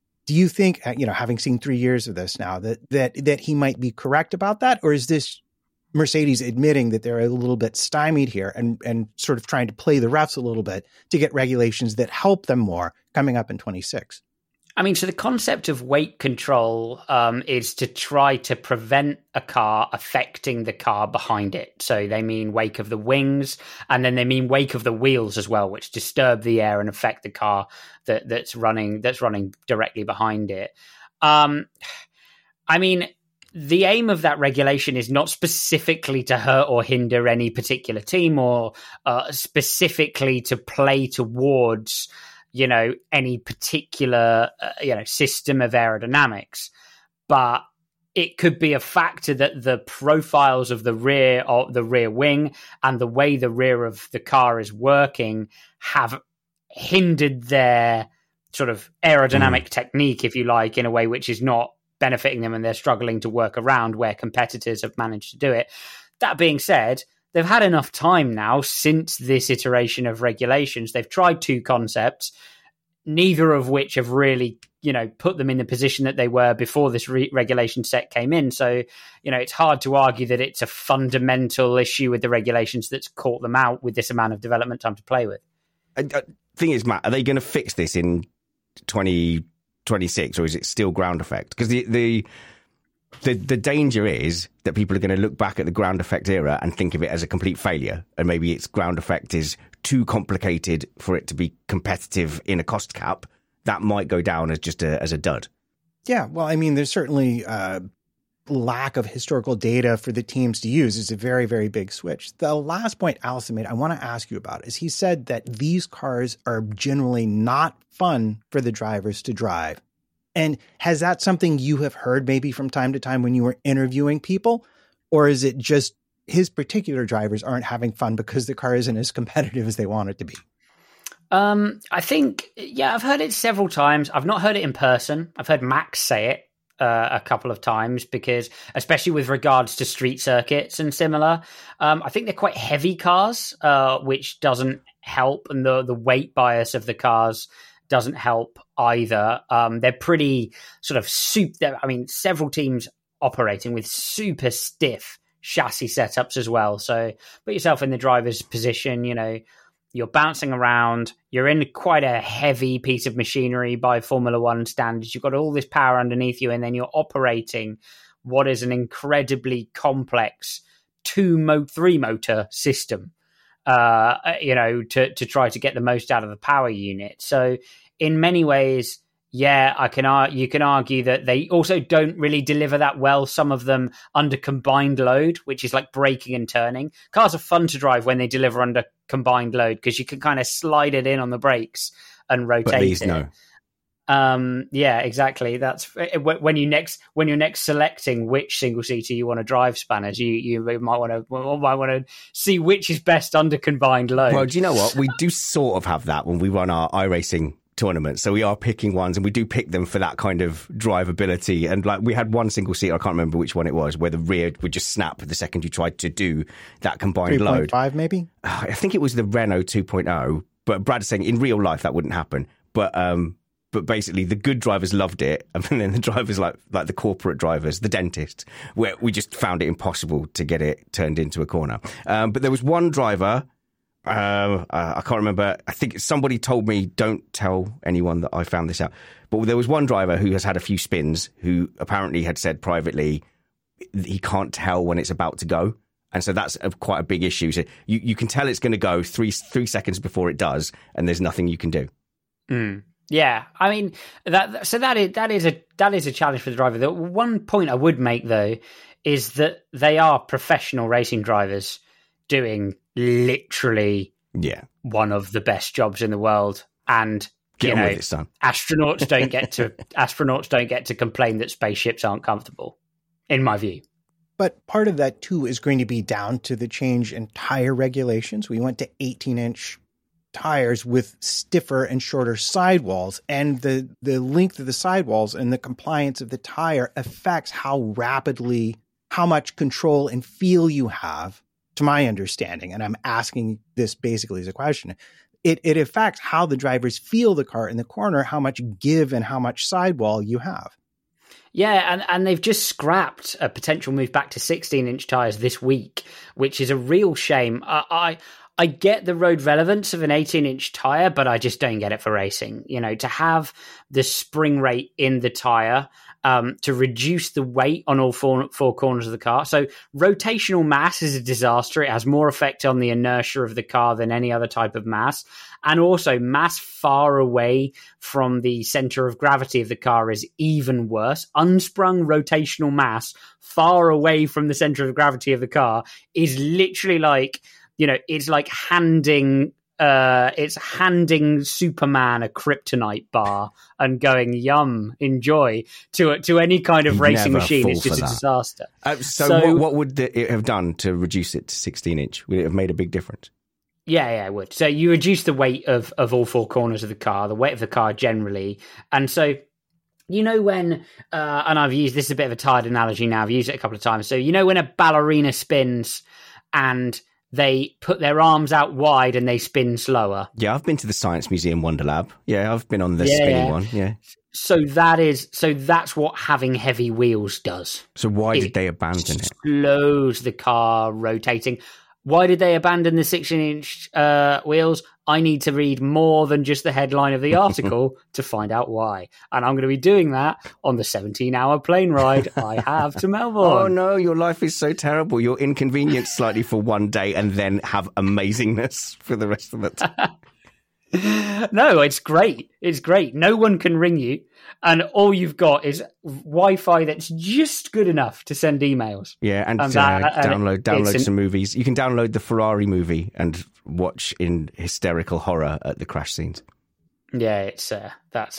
having seen 3 years of this now, that he might be correct about that? Or is this Mercedes admitting that they're a little bit stymied here and sort of trying to play the refs a little bit to get regulations that help them more coming up in 26? I mean, so the concept of weight control is to try to prevent a car affecting the car behind it. So they mean wake of the wings, and then they mean wake of the wheels as well, which disturb the air and affect the car that's running directly behind it. I mean, the aim of that regulation is not specifically to hurt or hinder any particular team, or specifically to play towards any particular, system of aerodynamics. But it could be a factor that the profiles of the rear wing and the way the rear of the car is working have hindered their sort of aerodynamic technique, if you like, in a way which is not benefiting them, and they're struggling to work around where competitors have managed to do it. That being said, they've had enough time now since this iteration of regulations. They've tried two concepts, neither of which have really, put them in the position that they were before this regulation set came in. So, it's hard to argue that it's a fundamental issue with the regulations that's caught them out with this amount of development time to play with. Thing is, Matt, are they going to fix this in 2026, or is it still ground effect? Because the danger is that people are going to look back at the ground effect era and think of it as a complete failure, and maybe its ground effect is too complicated for it to be competitive in a cost cap. That might go down as just as a dud. Yeah, well, I mean, there's certainly lack of historical data for the teams to use is a very, very big switch. The last point Allison made, I want to ask you about, is he said that these cars are generally not fun for the drivers to drive. And has that something you have heard maybe from time to time when you were interviewing people? Or is it just his particular drivers aren't having fun because the car isn't as competitive as they want it to be? I think, I've heard it several times. I've not heard it in person. I've heard Max say it a couple of times, because especially with regards to street circuits and similar, I think they're quite heavy cars, which doesn't help. And the weight bias of the cars doesn't help either. They're pretty sort of several teams operating with super stiff chassis setups as well. So put yourself in the driver's position, you're bouncing around, you're in quite a heavy piece of machinery by Formula One standards, you've got all this power underneath you, and then you're operating what is an incredibly complex 3 motor system, to try to get the most out of the power unit. So in many ways, you can argue that they also don't really deliver that well, some of them under combined load, which is like braking and turning. Cars are fun to drive when they deliver under combined load, because you can kind of slide it in on the brakes and rotate but these, it. No. Yeah, exactly. That's when you're next selecting which single seater you want to drive, Spanners. You might want to see which is best under combined load. Well, do you know what? We do sort of have that when we run our iRacing tournaments. So we are picking ones, and we do pick them for that kind of drivability. And like, we had one single seater, I can't remember which one it was, where the rear would just snap the second you tried to do that combined load. 3.5 maybe? I think it was the Renault 2.0, but Brad is saying in real life that wouldn't happen. But basically the good drivers loved it, and then the drivers like the corporate drivers, the dentists, where we just found it impossible to get it turned into a corner. But there was one driver, I can't remember, I think somebody told me, don't tell anyone that I found this out, but there was one driver who has had a few spins who apparently had said privately he can't tell when it's about to go. And so that's quite a big issue. So you can tell it's going to go three seconds before it does, and there's nothing you can do. Yeah, I mean that is a challenge for the driver. The one point I would make though is that they are professional racing drivers doing literally one of the best jobs in the world, and Get on with it, son. astronauts don't get to complain that spaceships aren't comfortable, in my view. But part of that too is going to be down to the change in tire regulations. We went to 18-inch tires with stiffer and shorter sidewalls, and the length of the sidewalls and the compliance of the tire affects how much control and feel you have, to my understanding. And I'm asking this basically as a question. It affects how the drivers feel the car in the corner, how much give and how much sidewall you have. Yeah, and they've just scrapped a potential move back to 16-inch tires this week, which is a real shame. I get the road relevance of an 18-inch tire, but I just don't get it for racing. To have the spring rate in the tire, to reduce the weight on all four corners of the car. So rotational mass is a disaster. It has more effect on the inertia of the car than any other type of mass. And also mass far away from the center of gravity of the car is even worse. Unsprung rotational mass far away from the center of gravity of the car is literally like, it's like handing Superman a kryptonite bar and going, yum, enjoy, to any kind of racing machine. It's just a disaster. So what would it have done to reduce it to 16-inch? Would it have made a big difference? Yeah, it would. So you reduce the weight of all four corners of the car, the weight of the car generally. And so, when, and I've used, this is a bit of a tired analogy now, I've used it a couple of times. So, when a ballerina spins and they put their arms out wide and they spin slower. Yeah, I've been to the Science Museum Wonderlab. Yeah, I've been on the spinny one. Yeah. So that's what having heavy wheels does. So why did they abandon it? Slows the car rotating. Why did they abandon the 16-inch wheels? I need to read more than just the headline of the article to find out why. And I'm going to be doing that on the 17-hour plane ride I have to Melbourne. Oh, no, your life is so terrible. You're inconvenienced slightly for one day and then have amazingness for the rest of the time. No, it's great. It's great. No one can ring you. And all you've got is Wi-Fi that's just good enough to send emails. Yeah, and download some movies. You can download the Ferrari movie and watch in hysterical horror at the crash scenes. Yeah, it's that's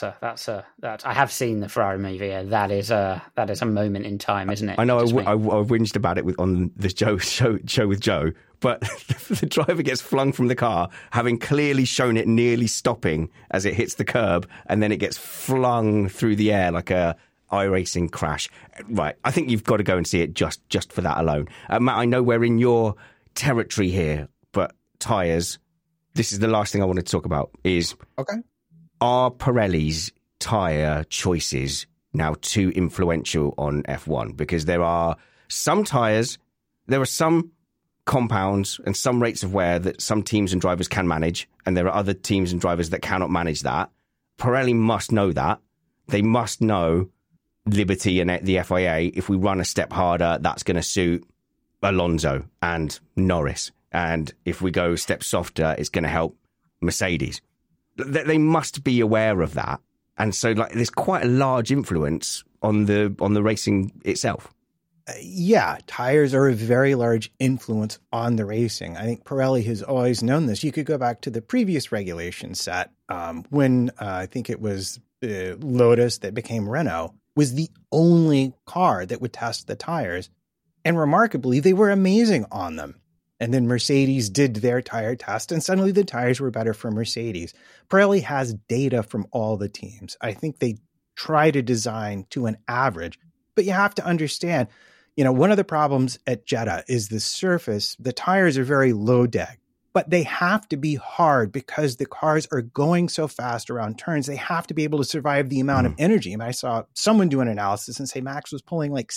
I have seen the Ferrari movie. Yeah, that is a moment in time, isn't it? I know. I whinged about it on the show with Joe, but the driver gets flung from the car, having clearly shown it nearly stopping as it hits the curb, and then it gets flung through the air like a iRacing crash. Right, I think you've got to go and see it just for that alone. Matt, I know we're in your territory here, but tyres. This is the last thing I want to talk about. Okay. Are Pirelli's tyre choices now too influential on F1? Because there are some tyres, there are some compounds and some rates of wear that some teams and drivers can manage, and there are other teams and drivers that cannot manage that. Pirelli must know that. They must know Liberty and the FIA, if we run a step harder, that's going to suit Alonso and Norris. And if we go a step softer, it's going to help Mercedes. They must be aware of that. And so there's quite a large influence on the racing itself. Yeah, tires are a very large influence on the racing. I think Pirelli has always known this. You could go back to the previous regulation set when I think it was Lotus that became Renault was the only car that would test the tires. And remarkably, they were amazing on them. And then Mercedes did their tire test, and suddenly the tires were better for Mercedes. Pirelli has data from all the teams. I think they try to design to an average, but you have to understand, one of the problems at Jeddah is the surface. The tires are very low deg, but they have to be hard because the cars are going so fast around turns. They have to be able to survive the amount of energy. And I saw someone do an analysis and say Max was pulling like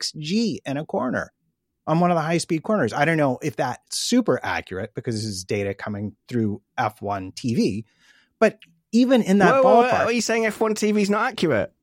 6G in a corner on one of the high-speed corners. I don't know if that's super accurate because this is data coming through F1 TV, but even in that ballpark... Are you saying F1 TV is not accurate?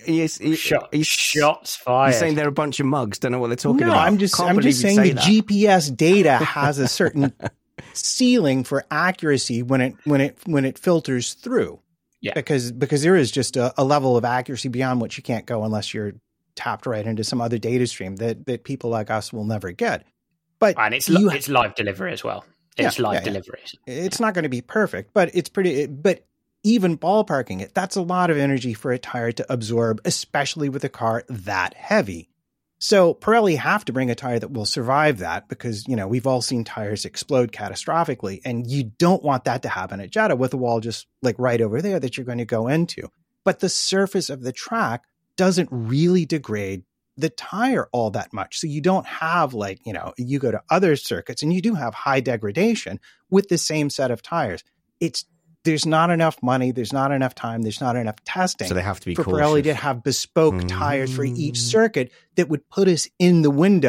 Shots fired. You're saying they're a bunch of mugs, don't know what they're talking about. No, I'm just saying the GPS data has a certain ceiling for accuracy when it filters through. Yeah. Because there is just a level of accuracy beyond which you can't go unless you're tapped right into some other data stream that people like us will never get. And it's live delivery as well. It's live delivery. It's not going to be perfect, but it's pretty. But even ballparking it, that's a lot of energy for a tire to absorb, especially with a car that heavy. So Pirelli have to bring a tire that will survive that because, we've all seen tires explode catastrophically, and you don't want that to happen at Jeddah with the wall just like right over there that you're going to go into. But the surface of the track doesn't really degrade the tire all that much. So you don't have you go to other circuits and you do have high degradation with the same set of tires. There's not enough money, there's not enough time, there's not enough testing. So they have to be for Pirelli to have bespoke tires for each circuit that would put us in the window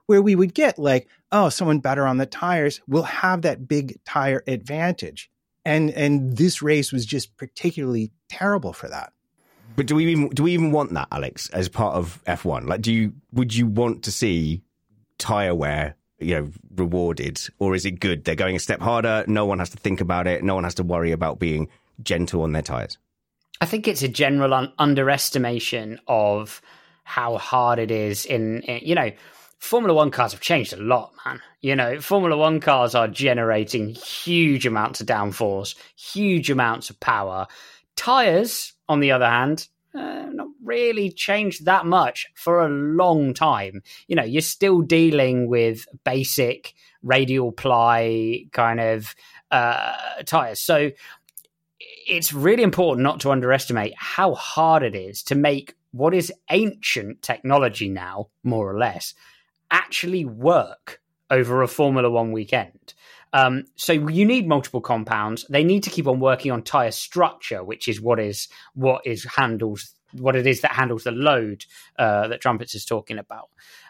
where we would get like, oh, someone better on the tires will have that big tire advantage. And this race was just particularly terrible for that. But do we even want that, Alex, as part of F1? Like, would you want to see tire wear, rewarded, or is it good? They're going a step harder. No one has to think about it. No one has to worry about being gentle on their tires. I think it's a general underestimation of how hard it is in Formula One cars have changed a lot, man. Formula One cars are generating huge amounts of downforce, huge amounts of power. Tires, on the other hand, not really changed that much for a long time. You're still dealing with basic radial ply kind of tires. So it's really important not to underestimate how hard it is to make what is ancient technology now, more or less, actually work over a Formula One weekend. So you need multiple compounds. They need to keep on working on tire structure, which is what it is that handles the load that Trumpets is talking about.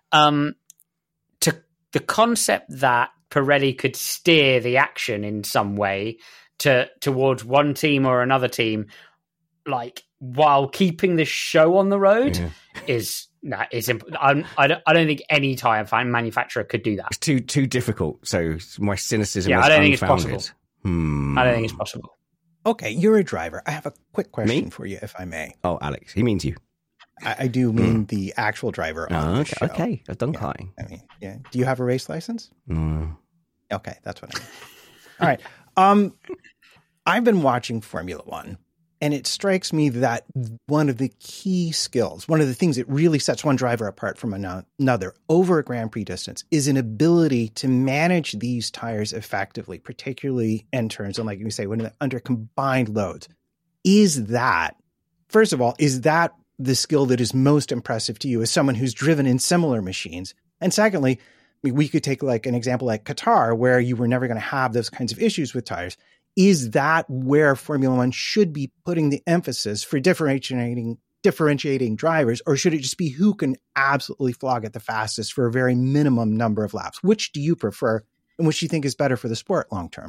To the concept that Pirelli could steer the action in some way towards one team or another team, like while keeping the show on the road, is I don't think any tire manufacturer could do that. It's too difficult. So my cynicism is I don't think unfounded. it's possible. I don't think it's possible. Okay, you're a driver. I have a quick question for you, if I may. Oh, Alex, he means you. I do mean the actual driver on the show. Okay, I've done crying. Do you have a race license? Okay, that's what I mean. All right. I've been watching Formula One, and it strikes me that one of the key skills, one of the things that really sets one driver apart from another over a Grand Prix distance is an ability to manage these tires effectively, particularly in terms of, like you say, when they're under combined loads. First of all, is that the skill that is most impressive to you as someone who's driven in similar machines? And secondly, we could take like an example like Qatar, where you were never going to have those kinds of issues with tires. Is that where Formula One should be putting the emphasis for differentiating drivers, or should it just be who can absolutely flog it the fastest for a very minimum number of laps? Which do you prefer, and which do you think is better for the sport long term?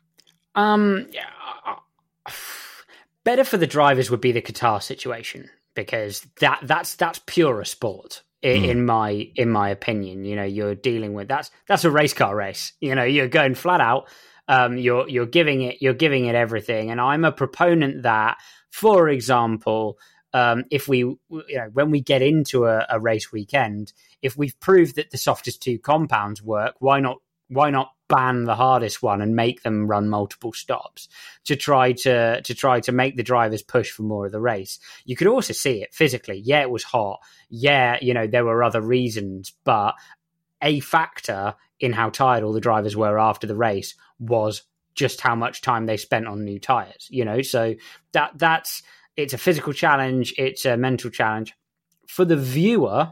Better for the drivers would be the Qatar situation, because that's pure sport. In my opinion, you're dealing with that's a race car race. You're going flat out. You're giving it everything, and I'm a proponent that, for example, if we, when we get into a race weekend, if we've proved that the softest two compounds work, why not ban the hardest one and make them run multiple stops to try to make the drivers push for more of the race? You could also see it physically. Yeah, it was hot. Yeah, there were other reasons, but a factor in how tired all the drivers were after the race was just how much time they spent on new tires. So it's a physical challenge, it's a mental challenge. For the viewer,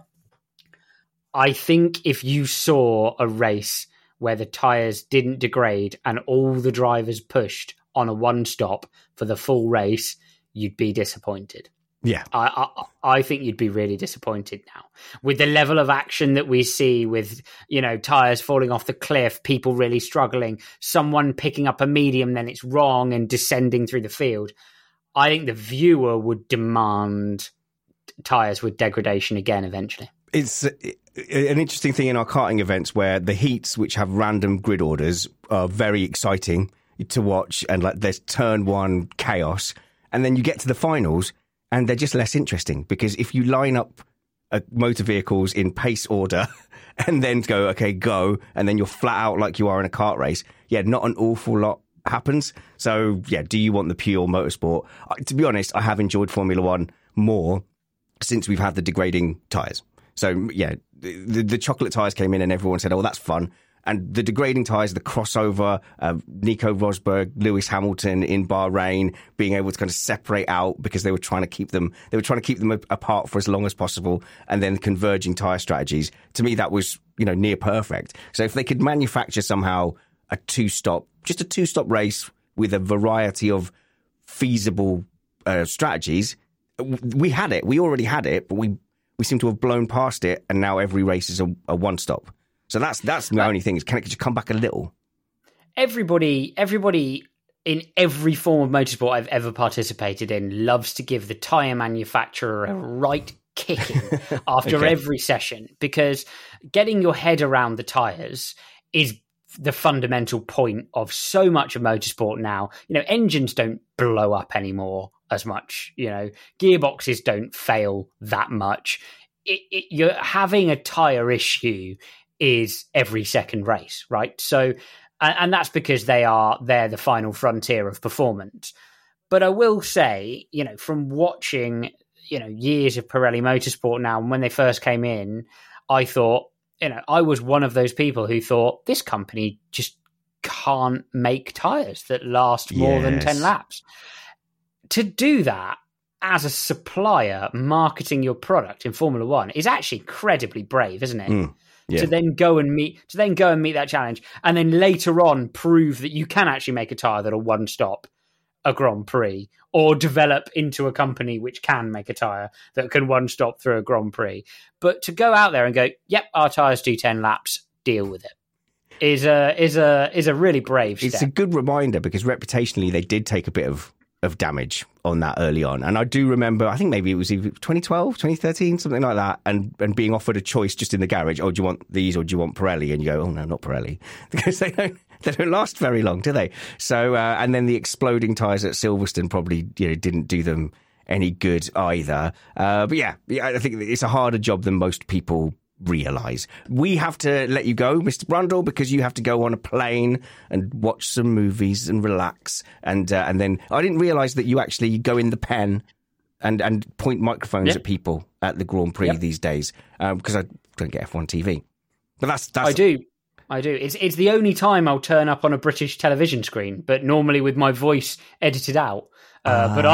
I think if you saw a race where the tires didn't degrade and all the drivers pushed on a one stop for the full race, you'd be disappointed. Yeah, I think you'd be really disappointed now with the level of action that we see with, tires falling off the cliff, people really struggling, someone picking up a medium, then it's wrong and descending through the field. I think the viewer would demand tires with degradation again eventually. It's an interesting thing in our karting events where the heats, which have random grid orders, are very exciting to watch, and like there's turn one chaos, and then you get to the finals and they're just less interesting, because if you line up motor vehicles in pace order and then go, okay, go, and then you're flat out like you are in a kart race, not an awful lot happens. So, do you want the pure motorsport? To be honest, I have enjoyed Formula One more since we've had the degrading tyres. So, the chocolate tyres came in and everyone said, oh, that's fun. And the degrading tyres, the crossover, Nico Rosberg, Lewis Hamilton in Bahrain, being able to kind of separate out because they were trying to keep them apart for as long as possible, and then converging tyre strategies. To me, that was, near perfect. So if they could manufacture somehow a two-stop race with a variety of feasible strategies, we had it. We already had it, but we seem to have blown past it, and now every race is a one-stop. So that's the only thing. Is can it just come back a little? Everybody in every form of motorsport I've ever participated in loves to give the tyre manufacturer a right kicking after every session, because getting your head around the tyres is the fundamental point of so much of motorsport now. Engines don't blow up anymore as much. Gearboxes don't fail that much. You're having a tyre issue is every second race, right? So, and that's because they're the final frontier of performance. But I will say, from watching, years of Pirelli Motorsport now, and when they first came in, I thought, I was one of those people who thought this company just can't make tyres that last more than 10 laps. To do that as a supplier marketing your product in Formula One is actually incredibly brave, isn't it? Yeah. To then go and meet that challenge, and then later on prove that you can actually make a tyre that'll one stop a Grand Prix, or develop into a company which can make a tyre that can one stop through a Grand Prix. But to go out there and go, yep, our tyres do 10 laps, deal with it, is a really brave step. It's a good reminder, because reputationally they did take a bit of damage on that early on. And I do remember, I think maybe it was 2012, 2013, something like that, and being offered a choice just in the garage. Oh, do you want these or do you want Pirelli? And you go, oh no, not Pirelli, because they don't last very long, do they? So, and then the exploding tyres at Silverstone probably didn't do them any good either. But yeah, I think it's a harder job than most people realise. We have to let you go, Mr. Brundle, because you have to go on a plane and watch some movies and relax. And then I didn't realise that you actually go in the pen and point microphones at people at the Grand Prix these days, because I don't get F1 TV. But that's I do. It's the only time I'll turn up on a British television screen, but normally with my voice edited out. But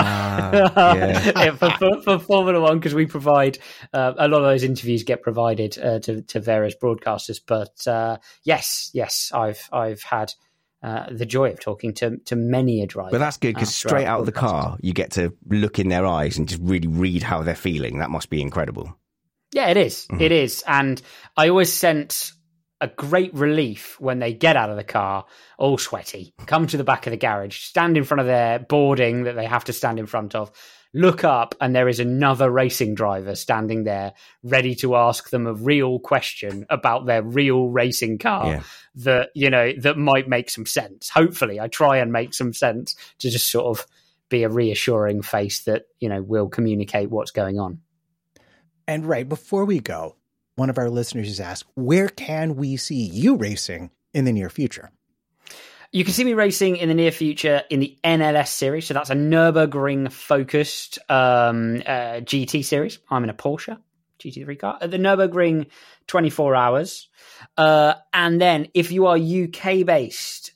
for Formula One, because we provide a lot of those interviews get provided to various broadcasters. But yes, I've had the joy of talking to many a driver. But that's good, because straight out of the car, you get to look in their eyes and just really read how they're feeling. That must be incredible. Yeah, it is. Mm-hmm. It is, and I always sense a great relief when they get out of the car, all sweaty, come to the back of the garage, stand in front of their boarding that they have to stand in front of, look up, and there is another racing driver standing there ready to ask them a real question about their real racing car that might make some sense. Hopefully, I try and make some sense to just sort of be a reassuring face that, will communicate what's going on. And right before we go, one of our listeners has asked, where can we see you racing in the near future? You can see me racing in the near future in the NLS series. So that's a Nürburgring-focused GT series. I'm in a Porsche GT3 car at the Nürburgring 24 hours. And then if you are UK-based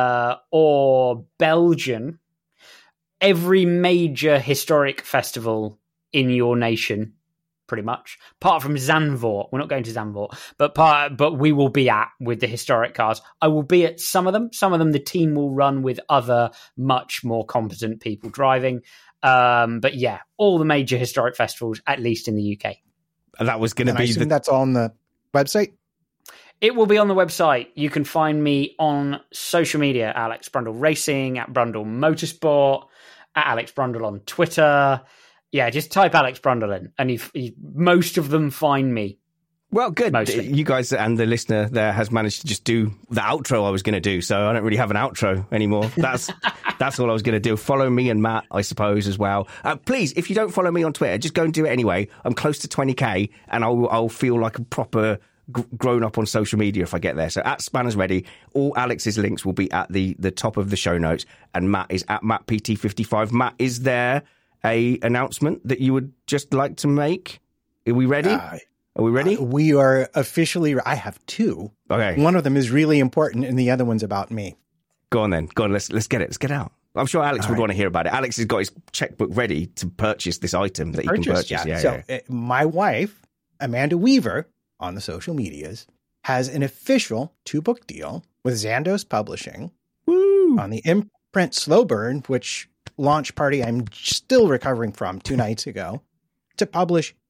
or Belgian, every major historic festival in your nation, pretty much, apart from Zandvoort. We're not going to Zandvoort, but we will be with the historic cars. I will be at some of them. Some of them the team will run with other much more competent people driving. But yeah, all the major historic festivals, at least in the UK. And that was going to be that's on the website? It will be on the website. You can find me on social media, Alex Brundle Racing, at Brundle Motorsport, at Alex Brundle on Twitter. Yeah, just type Alex Brundle in, and most of them find me. Well, good. Mostly. You guys and the listener there has managed to just do the outro I was going to do, so I don't really have an outro anymore. That's all I was going to do. Follow me and Matt, I suppose, as well. Please, if you don't follow me on Twitter, just go and do it anyway. I'm close to 20k, and I'll feel like a proper grown up on social media if I get there. So at Spanners Ready, all Alex's links will be at the top of the show notes, and Matt is at MattPT55. Matt, is there a announcement that you would just like to make? Are we ready? Are we ready? We are officially. I have two. Okay. One of them is really important, and the other one's about me. Go on then. Go on. Let's get it. Let's get out. I'm sure Alex would want to hear about it. Alex has got his checkbook ready to purchase this item that he can purchase. Yeah. My wife, Amanda Weaver, on the social medias, has an official 2-book deal with Zandos Publishing. Woo! On the imprint Slow Burn, which launch party I'm still recovering from 2 nights ago, to publish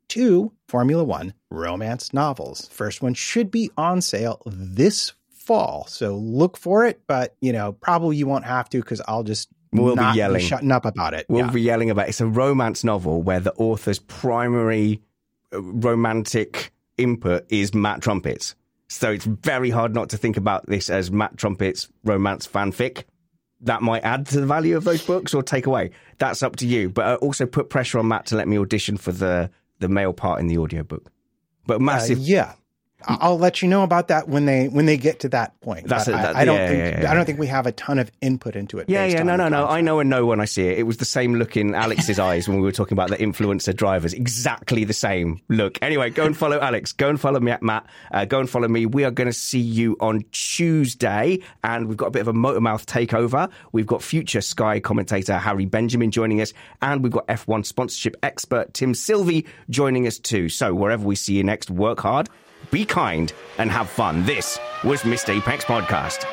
2 Formula One romance novels. First one should be on sale this fall, so look for it, but, probably you won't have to because I'll just We'll not be yelling. shutting up about it. We'll be yelling about it. It's a romance novel where the author's primary romantic input is Matt Trumpets. So it's very hard not to think about this as Matt Trumpets romance fanfic. That might add to the value of those books or take away. That's up to you. But also put pressure on Matt to let me audition for the male part in the audiobook. But massive... Yeah. I'll let you know about that when they get to that point. I don't think we have a ton of input into it. No. I know a no when I see it. It was the same look in Alex's eyes when we were talking about the influencer drivers. Exactly the same look. Anyway, go and follow Alex. Go and follow me at Matt. Go and follow me. We are going to see you on Tuesday, and we've got a bit of a Motormouth takeover. We've got future Sky commentator Harry Benjamin joining us, and we've got F1 sponsorship expert Tim Sylvie joining us too. So wherever we see you next, work hard, be kind, and have fun. This was Mr. Apex Podcast.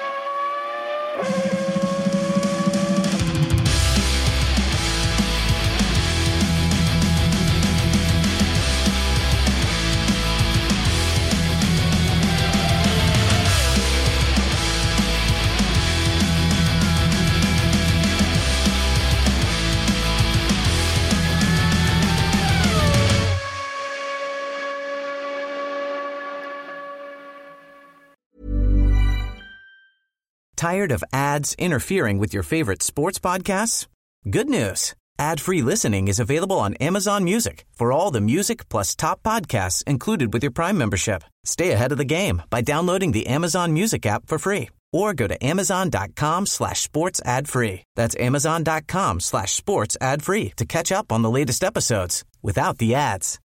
Tired of ads interfering with your favorite sports podcasts? Good news. Ad-free listening is available on Amazon Music for all the music plus top podcasts included with your Prime membership. Stay ahead of the game by downloading the Amazon Music app for free or go to amazon.com/sports ad free. That's amazon.com/sports ad free to catch up on the latest episodes without the ads.